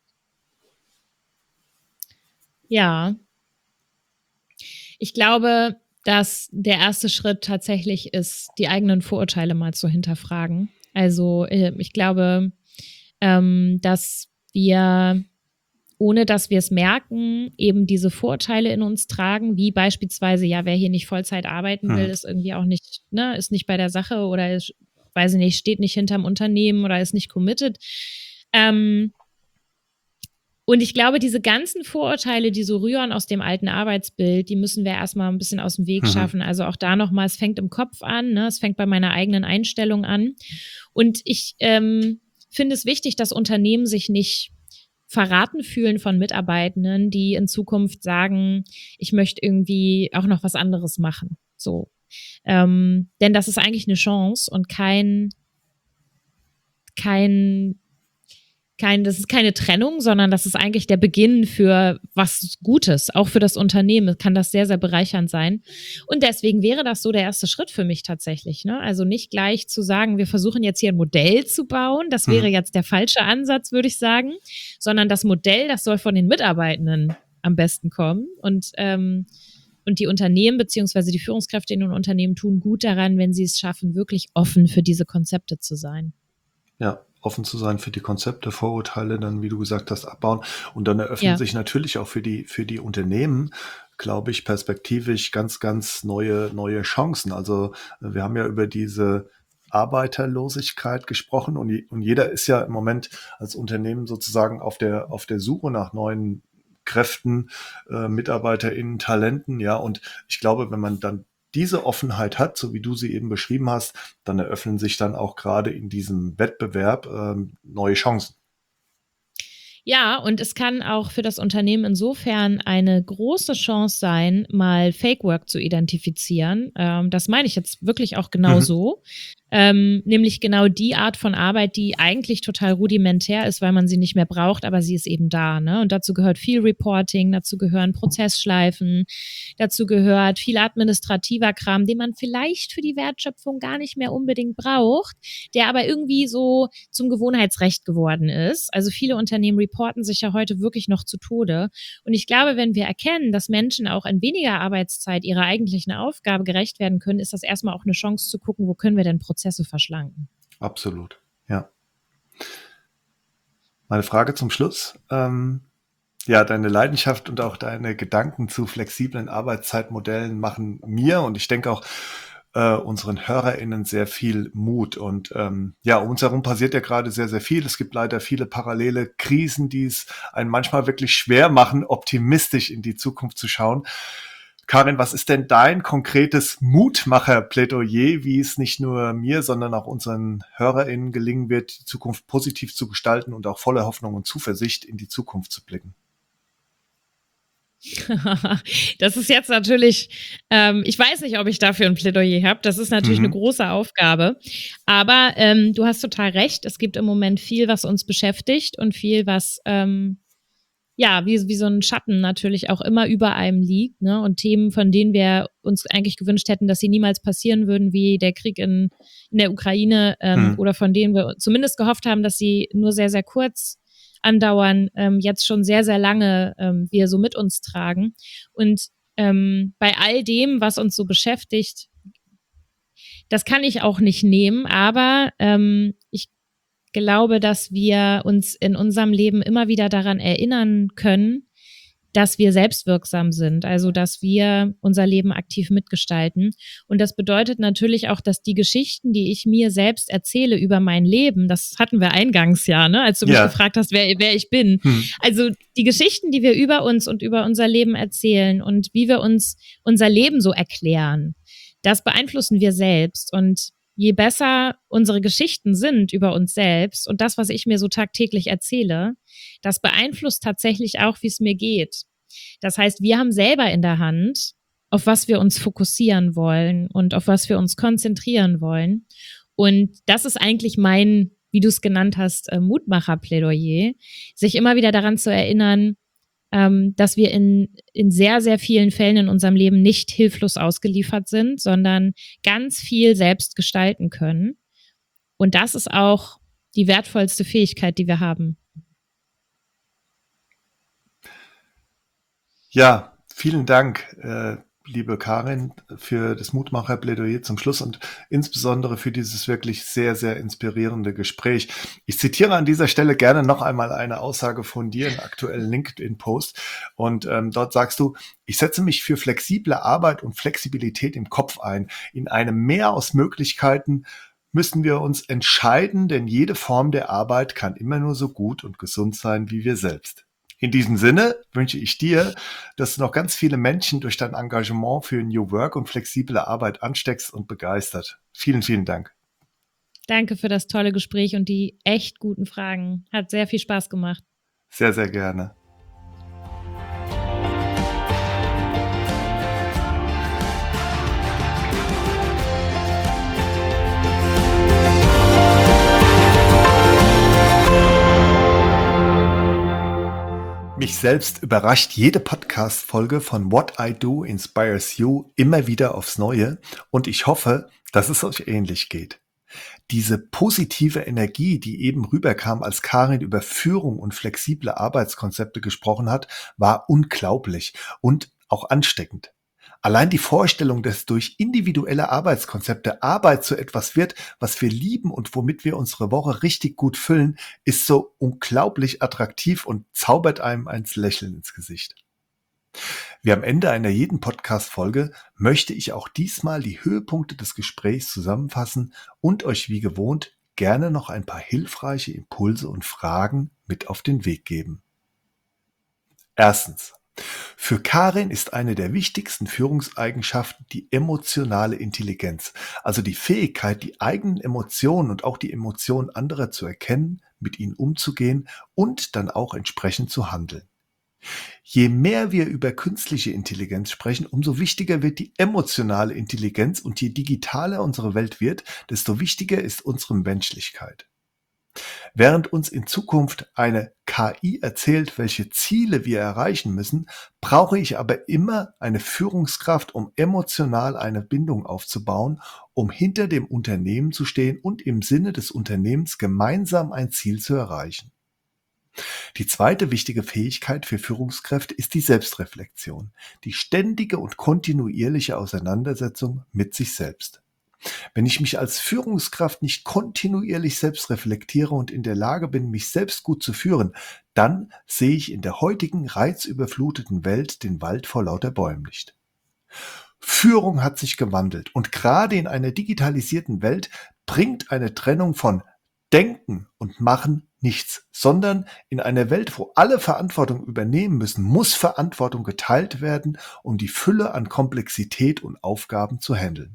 Speaker 2: Ja, ich glaube, dass der erste Schritt tatsächlich ist, die eigenen Vorurteile mal zu hinterfragen. Also ich glaube, dass wir, ohne dass wir es merken, eben diese Vorurteile in uns tragen, wie beispielsweise, ja, wer hier nicht Vollzeit arbeiten will, ist irgendwie auch nicht, ne, ist nicht bei der Sache oder ist, weiß ich nicht, steht nicht hinterm Unternehmen oder ist nicht committed. Und ich glaube, diese ganzen Vorurteile, die so rühren aus dem alten Arbeitsbild, die müssen wir erstmal ein bisschen aus dem Weg schaffen. Also auch da nochmal, es fängt im Kopf an, ne? Es fängt bei meiner eigenen Einstellung an. Und ich finde es wichtig, dass Unternehmen sich nicht verraten fühlen von Mitarbeitenden, die in Zukunft sagen, ich möchte irgendwie auch noch was anderes machen. So. Denn das ist eigentlich eine Chance und das ist keine Trennung, sondern das ist eigentlich der Beginn für was Gutes. Auch für das Unternehmen kann das sehr, sehr bereichernd sein. Und deswegen wäre das so der erste Schritt für mich tatsächlich. Ne? Also nicht gleich zu sagen, wir versuchen jetzt hier ein Modell zu bauen. Das wäre jetzt der falsche Ansatz, würde ich sagen. Sondern das Modell, das soll von den Mitarbeitenden am besten kommen. Und die Unternehmen beziehungsweise die Führungskräfte in den Unternehmen tun gut daran, wenn sie es schaffen, wirklich offen für diese Konzepte zu sein.
Speaker 1: Ja, offen zu sein für die Konzepte, Vorurteile dann, wie du gesagt hast, abbauen. Und dann eröffnen sich natürlich auch für die Unternehmen, glaube ich, perspektivisch ganz, ganz neue Chancen. Also wir haben ja über diese Arbeiterlosigkeit gesprochen und jeder ist ja im Moment als Unternehmen sozusagen auf der Suche nach neuen Kräften, MitarbeiterInnen, Talenten, ja. Und ich glaube, wenn man dann diese Offenheit hat, so wie du sie eben beschrieben hast, dann eröffnen sich dann auch gerade in diesem Wettbewerb neue Chancen.
Speaker 2: Ja, und es kann auch für das Unternehmen insofern eine große Chance sein, mal Fake Work zu identifizieren. Das meine ich jetzt wirklich auch genau so. Nämlich genau die Art von Arbeit, die eigentlich total rudimentär ist, weil man sie nicht mehr braucht, aber sie ist eben da. Ne? Und dazu gehört viel Reporting, dazu gehören Prozessschleifen, dazu gehört viel administrativer Kram, den man vielleicht für die Wertschöpfung gar nicht mehr unbedingt braucht, der aber irgendwie so zum Gewohnheitsrecht geworden ist. Also viele Unternehmen reporten sich ja heute wirklich noch zu Tode. Und ich glaube, wenn wir erkennen, dass Menschen auch in weniger Arbeitszeit ihrer eigentlichen Aufgabe gerecht werden können, ist das erstmal auch eine Chance zu gucken, wo können wir denn Prozesse verschlanken.
Speaker 1: Absolut, ja. Meine Frage zum Schluss. Ja, deine Leidenschaft und auch deine Gedanken zu flexiblen Arbeitszeitmodellen machen mir und ich denke auch unseren HörerInnen sehr viel Mut. Und ja, um uns herum passiert ja gerade sehr, sehr viel. Es gibt leider viele parallele Krisen, die es einen manchmal wirklich schwer machen, optimistisch in die Zukunft zu schauen. Karin, was ist denn dein konkretes Mutmacher-Plädoyer, wie es nicht nur mir, sondern auch unseren HörerInnen gelingen wird, die Zukunft positiv zu gestalten und auch voller Hoffnung und Zuversicht in die Zukunft zu blicken?
Speaker 2: Das ist jetzt natürlich, ich weiß nicht, ob ich dafür ein Plädoyer habe. Das ist natürlich eine große Aufgabe. Aber du hast total recht. Es gibt im Moment viel, was uns beschäftigt und viel, was ja, wie so ein Schatten natürlich auch immer über einem liegt, ne? Und Themen, von denen wir uns eigentlich gewünscht hätten, dass sie niemals passieren würden, wie der Krieg in der Ukraine, oder von denen wir zumindest gehofft haben, dass sie nur sehr, sehr kurz andauern, jetzt schon sehr, sehr lange wir so mit uns tragen. Und bei all dem, was uns so beschäftigt, das kann ich auch nicht nehmen, aber ich glaube, dass wir uns in unserem Leben immer wieder daran erinnern können, dass wir selbstwirksam sind, also dass wir unser Leben aktiv mitgestalten. Und das bedeutet natürlich auch, dass die Geschichten, die ich mir selbst erzähle über mein Leben, das hatten wir eingangs ja, ne, als du mich gefragt hast, wer ich bin. Also die Geschichten, die wir über uns und über unser Leben erzählen und wie wir uns unser Leben so erklären, das beeinflussen wir selbst. Und je besser unsere Geschichten sind über uns selbst und das, was ich mir so tagtäglich erzähle, das beeinflusst tatsächlich auch, wie es mir geht. Das heißt, wir haben selber in der Hand, auf was wir uns fokussieren wollen und auf was wir uns konzentrieren wollen. Und das ist eigentlich mein wie du es genannt hast, Mutmacher-Plädoyer, sich immer wieder daran zu erinnern, dass wir in sehr, sehr vielen Fällen in unserem Leben nicht hilflos ausgeliefert sind, sondern ganz viel selbst gestalten können. Und das ist auch die wertvollste Fähigkeit, die wir haben.
Speaker 1: Ja, vielen Dank, liebe Karin, für das Mutmacher-Plädoyer zum Schluss und insbesondere für dieses wirklich sehr, sehr inspirierende Gespräch. Ich zitiere an dieser Stelle gerne noch einmal eine Aussage von dir, einen aktuellen LinkedIn-Post. Und dort sagst du: Ich setze mich für flexible Arbeit und Flexibilität im Kopf ein. In einem Meer aus Möglichkeiten müssen wir uns entscheiden, denn jede Form der Arbeit kann immer nur so gut und gesund sein wie wir selbst. In diesem Sinne wünsche ich dir, dass du noch ganz viele Menschen durch dein Engagement für New Work und flexible Arbeit ansteckst und begeistert. Vielen, vielen Dank.
Speaker 2: Danke für das tolle Gespräch und die echt guten Fragen. Hat sehr viel Spaß gemacht.
Speaker 1: Sehr, sehr gerne. Mich selbst überrascht jede Podcast-Folge von What I Do Inspires You immer wieder aufs Neue und ich hoffe, dass es euch ähnlich geht. Diese positive Energie, die eben rüberkam, als Karin über Führung und flexible Arbeitskonzepte gesprochen hat, war unglaublich und auch ansteckend. Allein die Vorstellung, dass durch individuelle Arbeitskonzepte Arbeit zu etwas wird, was wir lieben und womit wir unsere Woche richtig gut füllen, ist so unglaublich attraktiv und zaubert einem ein Lächeln ins Gesicht. Wie am Ende einer jeden Podcast-Folge möchte ich auch diesmal die Höhepunkte des Gesprächs zusammenfassen und euch wie gewohnt gerne noch ein paar hilfreiche Impulse und Fragen mit auf den Weg geben. Erstens. Für Karin ist eine der wichtigsten Führungseigenschaften die emotionale Intelligenz, also die Fähigkeit, die eigenen Emotionen und auch die Emotionen anderer zu erkennen, mit ihnen umzugehen und dann auch entsprechend zu handeln. Je mehr wir über künstliche Intelligenz sprechen, umso wichtiger wird die emotionale Intelligenz und je digitaler unsere Welt wird, desto wichtiger ist unsere Menschlichkeit. Während uns in Zukunft eine KI erzählt, welche Ziele wir erreichen müssen, brauche ich aber immer eine Führungskraft, um emotional eine Bindung aufzubauen, um hinter dem Unternehmen zu stehen und im Sinne des Unternehmens gemeinsam ein Ziel zu erreichen. Die zweite wichtige Fähigkeit für Führungskräfte ist die Selbstreflexion, die ständige und kontinuierliche Auseinandersetzung mit sich selbst. Wenn ich mich als Führungskraft nicht kontinuierlich selbst reflektiere und in der Lage bin, mich selbst gut zu führen, dann sehe ich in der heutigen reizüberfluteten Welt den Wald vor lauter Bäumen nicht. Führung hat sich gewandelt und gerade in einer digitalisierten Welt bringt eine Trennung von Denken und Machen nichts, sondern in einer Welt, wo alle Verantwortung übernehmen müssen, muss Verantwortung geteilt werden, um die Fülle an Komplexität und Aufgaben zu handeln.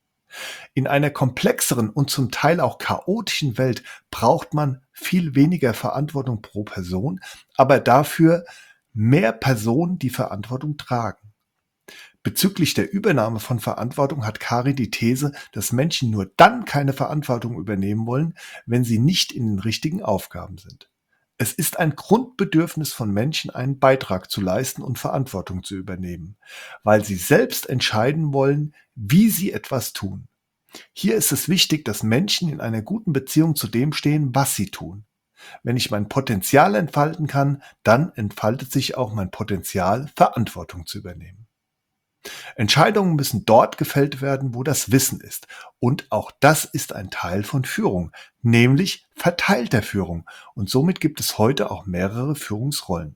Speaker 1: In einer komplexeren und zum Teil auch chaotischen Welt braucht man viel weniger Verantwortung pro Person, aber dafür mehr Personen, die Verantwortung tragen. Bezüglich der Übernahme von Verantwortung hat Karin die These, dass Menschen nur dann keine Verantwortung übernehmen wollen, wenn sie nicht in den richtigen Aufgaben sind. Es ist ein Grundbedürfnis von Menschen, einen Beitrag zu leisten und Verantwortung zu übernehmen, weil sie selbst entscheiden wollen, wie sie etwas tun. Hier ist es wichtig, dass Menschen in einer guten Beziehung zu dem stehen, was sie tun. Wenn ich mein Potenzial entfalten kann, dann entfaltet sich auch mein Potenzial, Verantwortung zu übernehmen. Entscheidungen müssen dort gefällt werden, wo das Wissen ist. Und auch das ist ein Teil von Führung, nämlich verteilter Führung. Und somit gibt es heute auch mehrere Führungsrollen.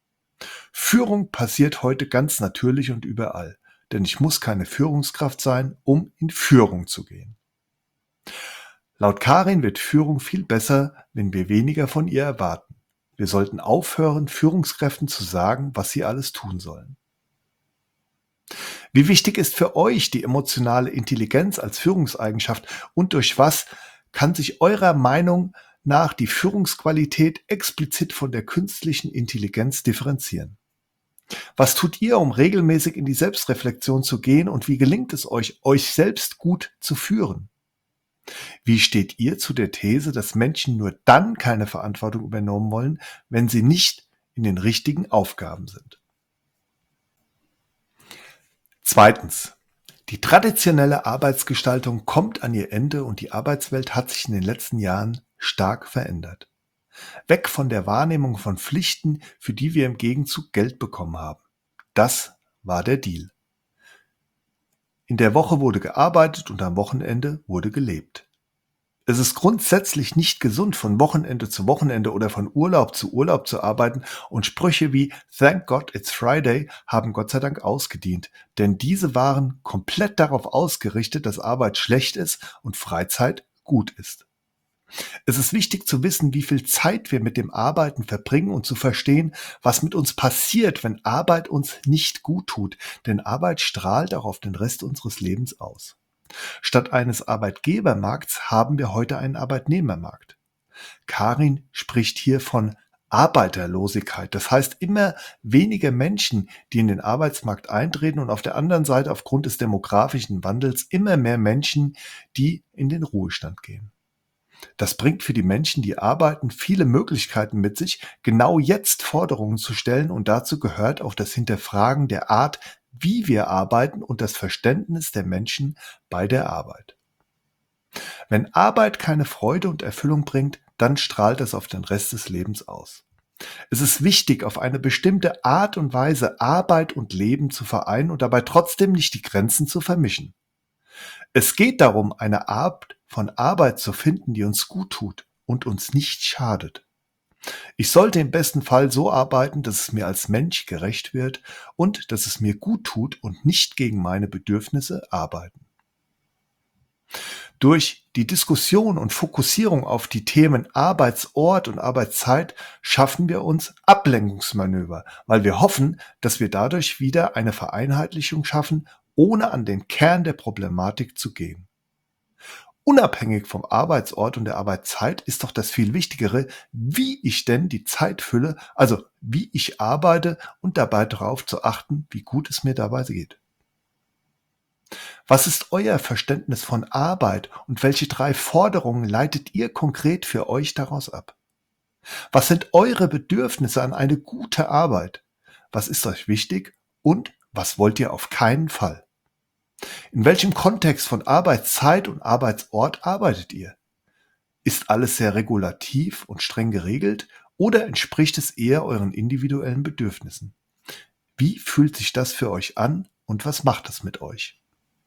Speaker 1: Führung passiert heute ganz natürlich und überall, denn ich muss keine Führungskraft sein, um in Führung zu gehen. Laut Karin wird Führung viel besser, wenn wir weniger von ihr erwarten. Wir sollten aufhören, Führungskräften zu sagen, was sie alles tun sollen. Wie wichtig ist für euch die emotionale Intelligenz als Führungseigenschaft und durch was kann sich eurer Meinung nach die Führungsqualität explizit von der künstlichen Intelligenz differenzieren? Was tut ihr, um regelmäßig in die Selbstreflexion zu gehen und wie gelingt es euch, euch selbst gut zu führen? Wie steht ihr zu der These, dass Menschen nur dann keine Verantwortung übernehmen wollen, wenn sie nicht in den richtigen Aufgaben sind? Zweitens. Die traditionelle Arbeitsgestaltung kommt an ihr Ende und die Arbeitswelt hat sich in den letzten Jahren stark verändert. Weg von der Wahrnehmung von Pflichten, für die wir im Gegenzug Geld bekommen haben. Das war der Deal. In der Woche wurde gearbeitet und am Wochenende wurde gelebt. Es ist grundsätzlich nicht gesund, von Wochenende zu Wochenende oder von Urlaub zu arbeiten, und Sprüche wie "Thank God it's Friday" haben Gott sei Dank ausgedient, denn diese waren komplett darauf ausgerichtet, dass Arbeit schlecht ist und Freizeit gut ist. Es ist wichtig zu wissen, wie viel Zeit wir mit dem Arbeiten verbringen und zu verstehen, was mit uns passiert, wenn Arbeit uns nicht gut tut, denn Arbeit strahlt auch auf den Rest unseres Lebens aus. Statt eines Arbeitgebermarkts haben wir heute einen Arbeitnehmermarkt. Karin spricht hier von Arbeiterlosigkeit. Das heißt immer weniger Menschen, die in den Arbeitsmarkt eintreten, und auf der anderen Seite aufgrund des demografischen Wandels immer mehr Menschen, die in den Ruhestand gehen. Das bringt für die Menschen, die arbeiten, viele Möglichkeiten mit sich, genau jetzt Forderungen zu stellen, und dazu gehört auch das Hinterfragen der Art, wie wir arbeiten, und das Verständnis der Menschen bei der Arbeit. Wenn Arbeit keine Freude und Erfüllung bringt, dann strahlt das auf den Rest des Lebens aus. Es ist wichtig, auf eine bestimmte Art und Weise Arbeit und Leben zu vereinen und dabei trotzdem nicht die Grenzen zu vermischen. Es geht darum, eine Art von Arbeit zu finden, die uns gut tut und uns nicht schadet. Ich sollte im besten Fall so arbeiten, dass es mir als Mensch gerecht wird und dass es mir gut tut und nicht gegen meine Bedürfnisse arbeiten. Durch die Diskussion und Fokussierung auf die Themen Arbeitsort und Arbeitszeit schaffen wir uns Ablenkungsmanöver, weil wir hoffen, dass wir dadurch wieder eine Vereinheitlichung schaffen, ohne an den Kern der Problematik zu gehen. Unabhängig vom Arbeitsort und der Arbeitszeit ist doch das viel Wichtigere, wie ich denn die Zeit fülle, also wie ich arbeite, und dabei darauf zu achten, wie gut es mir dabei geht. Was ist euer Verständnis von Arbeit und welche 3 Forderungen leitet ihr konkret für euch daraus ab? Was sind eure Bedürfnisse an eine gute Arbeit? Was ist euch wichtig und was wollt ihr auf keinen Fall? In welchem Kontext von Arbeitszeit und Arbeitsort arbeitet ihr? Ist alles sehr regulativ und streng geregelt oder entspricht es eher euren individuellen Bedürfnissen? Wie fühlt sich das für euch an und was macht es mit euch?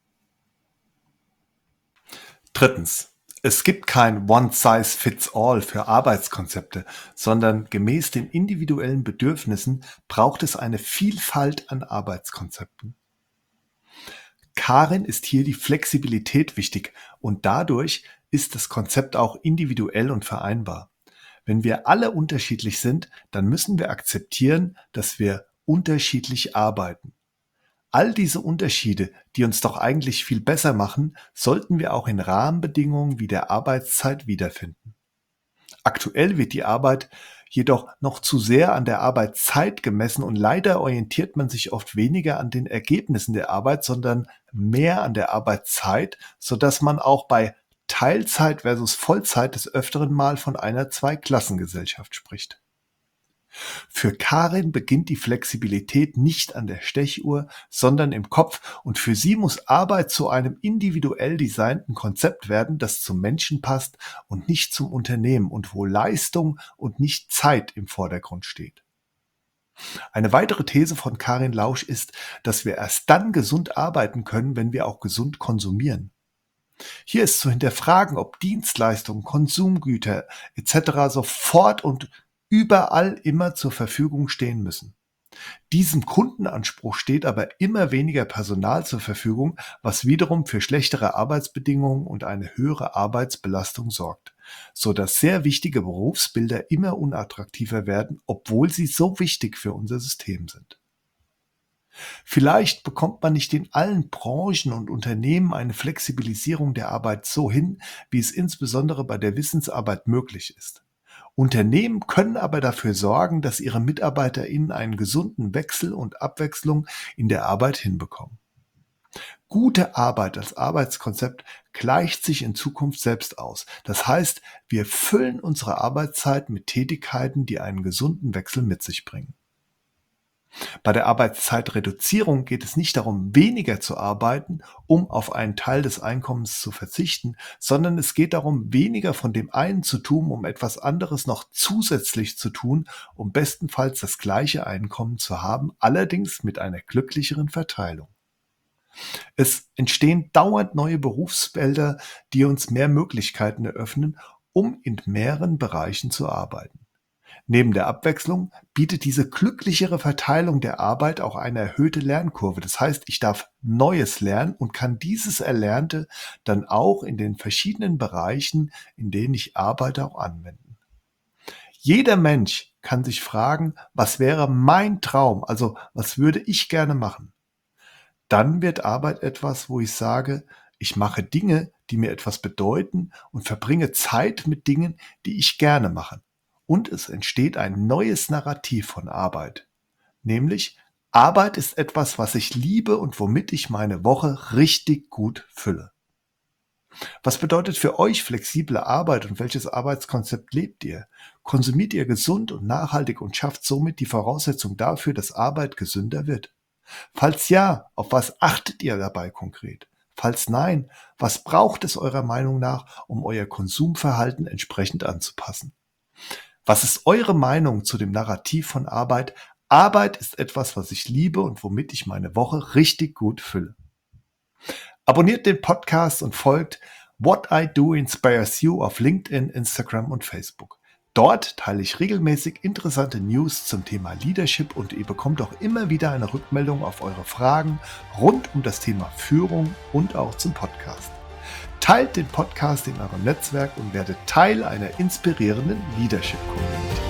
Speaker 1: Drittens. Es gibt kein One-Size-Fits-All für Arbeitskonzepte, sondern gemäß den individuellen Bedürfnissen braucht es eine Vielfalt an Arbeitskonzepten. Karin ist hier die Flexibilität wichtig und dadurch ist das Konzept auch individuell und vereinbar. Wenn wir alle unterschiedlich sind, dann müssen wir akzeptieren, dass wir unterschiedlich arbeiten. All diese Unterschiede, die uns doch eigentlich viel besser machen, sollten wir auch in Rahmenbedingungen wie der Arbeitszeit wiederfinden. Aktuell wird die Arbeit jedoch noch zu sehr an der Arbeitszeit gemessen und leider orientiert man sich oft weniger an den Ergebnissen der Arbeit, sondern mehr an der Arbeitszeit, sodass man auch bei Teilzeit versus Vollzeit des Öfteren mal von einer Zweiklassengesellschaft spricht. Für Karin beginnt die Flexibilität nicht an der Stechuhr, sondern im Kopf, und für sie muss Arbeit zu einem individuell designten Konzept werden, das zum Menschen passt und nicht zum Unternehmen und wo Leistung und nicht Zeit im Vordergrund steht. Eine weitere These von Karin Lausch ist, dass wir erst dann gesund arbeiten können, wenn wir auch gesund konsumieren. Hier ist zu hinterfragen, ob Dienstleistungen, Konsumgüter etc. sofort und überall immer zur Verfügung stehen müssen. Diesem Kundenanspruch steht aber immer weniger Personal zur Verfügung, was wiederum für schlechtere Arbeitsbedingungen und eine höhere Arbeitsbelastung sorgt, sodass sehr wichtige Berufsbilder immer unattraktiver werden, obwohl sie so wichtig für unser System sind. Vielleicht bekommt man nicht in allen Branchen und Unternehmen eine Flexibilisierung der Arbeit so hin, wie es insbesondere bei der Wissensarbeit möglich ist. Unternehmen können aber dafür sorgen, dass ihre MitarbeiterInnen einen gesunden Wechsel und Abwechslung in der Arbeit hinbekommen. Gute Arbeit als Arbeitskonzept gleicht sich in Zukunft selbst aus. Das heißt, wir füllen unsere Arbeitszeit mit Tätigkeiten, die einen gesunden Wechsel mit sich bringen. Bei der Arbeitszeitreduzierung geht es nicht darum, weniger zu arbeiten, um auf einen Teil des Einkommens zu verzichten, sondern es geht darum, weniger von dem einen zu tun, um etwas anderes noch zusätzlich zu tun, um bestenfalls das gleiche Einkommen zu haben, allerdings mit einer glücklicheren Verteilung. Es entstehen dauernd neue Berufsfelder, die uns mehr Möglichkeiten eröffnen, um in mehreren Bereichen zu arbeiten. Neben der Abwechslung bietet diese glücklichere Verteilung der Arbeit auch eine erhöhte Lernkurve. Das heißt, ich darf Neues lernen und kann dieses Erlernte dann auch in den verschiedenen Bereichen, in denen ich arbeite, auch anwenden. Jeder Mensch kann sich fragen, was wäre mein Traum? Also, was würde ich gerne machen? Dann wird Arbeit etwas, wo ich sage, ich mache Dinge, die mir etwas bedeuten und verbringe Zeit mit Dingen, die ich gerne mache. Und es entsteht ein neues Narrativ von Arbeit. Nämlich, Arbeit ist etwas, was ich liebe und womit ich meine Woche richtig gut fülle. Was bedeutet für euch flexible Arbeit und welches Arbeitskonzept lebt ihr? Konsumiert ihr gesund und nachhaltig und schafft somit die Voraussetzung dafür, dass Arbeit gesünder wird? Falls ja, auf was achtet ihr dabei konkret? Falls nein, was braucht es eurer Meinung nach, um euer Konsumverhalten entsprechend anzupassen? Was ist eure Meinung zu dem Narrativ von Arbeit? Arbeit ist etwas, was ich liebe und womit ich meine Woche richtig gut fülle. Abonniert den Podcast und folgt What I Do Inspires You auf LinkedIn, Instagram und Facebook. Dort teile ich regelmäßig interessante News zum Thema Leadership und ihr bekommt auch immer wieder eine Rückmeldung auf eure Fragen rund um das Thema Führung und auch zum Podcast. Teilt den Podcast in eurem Netzwerk und werdet Teil einer inspirierenden Leadership-Community.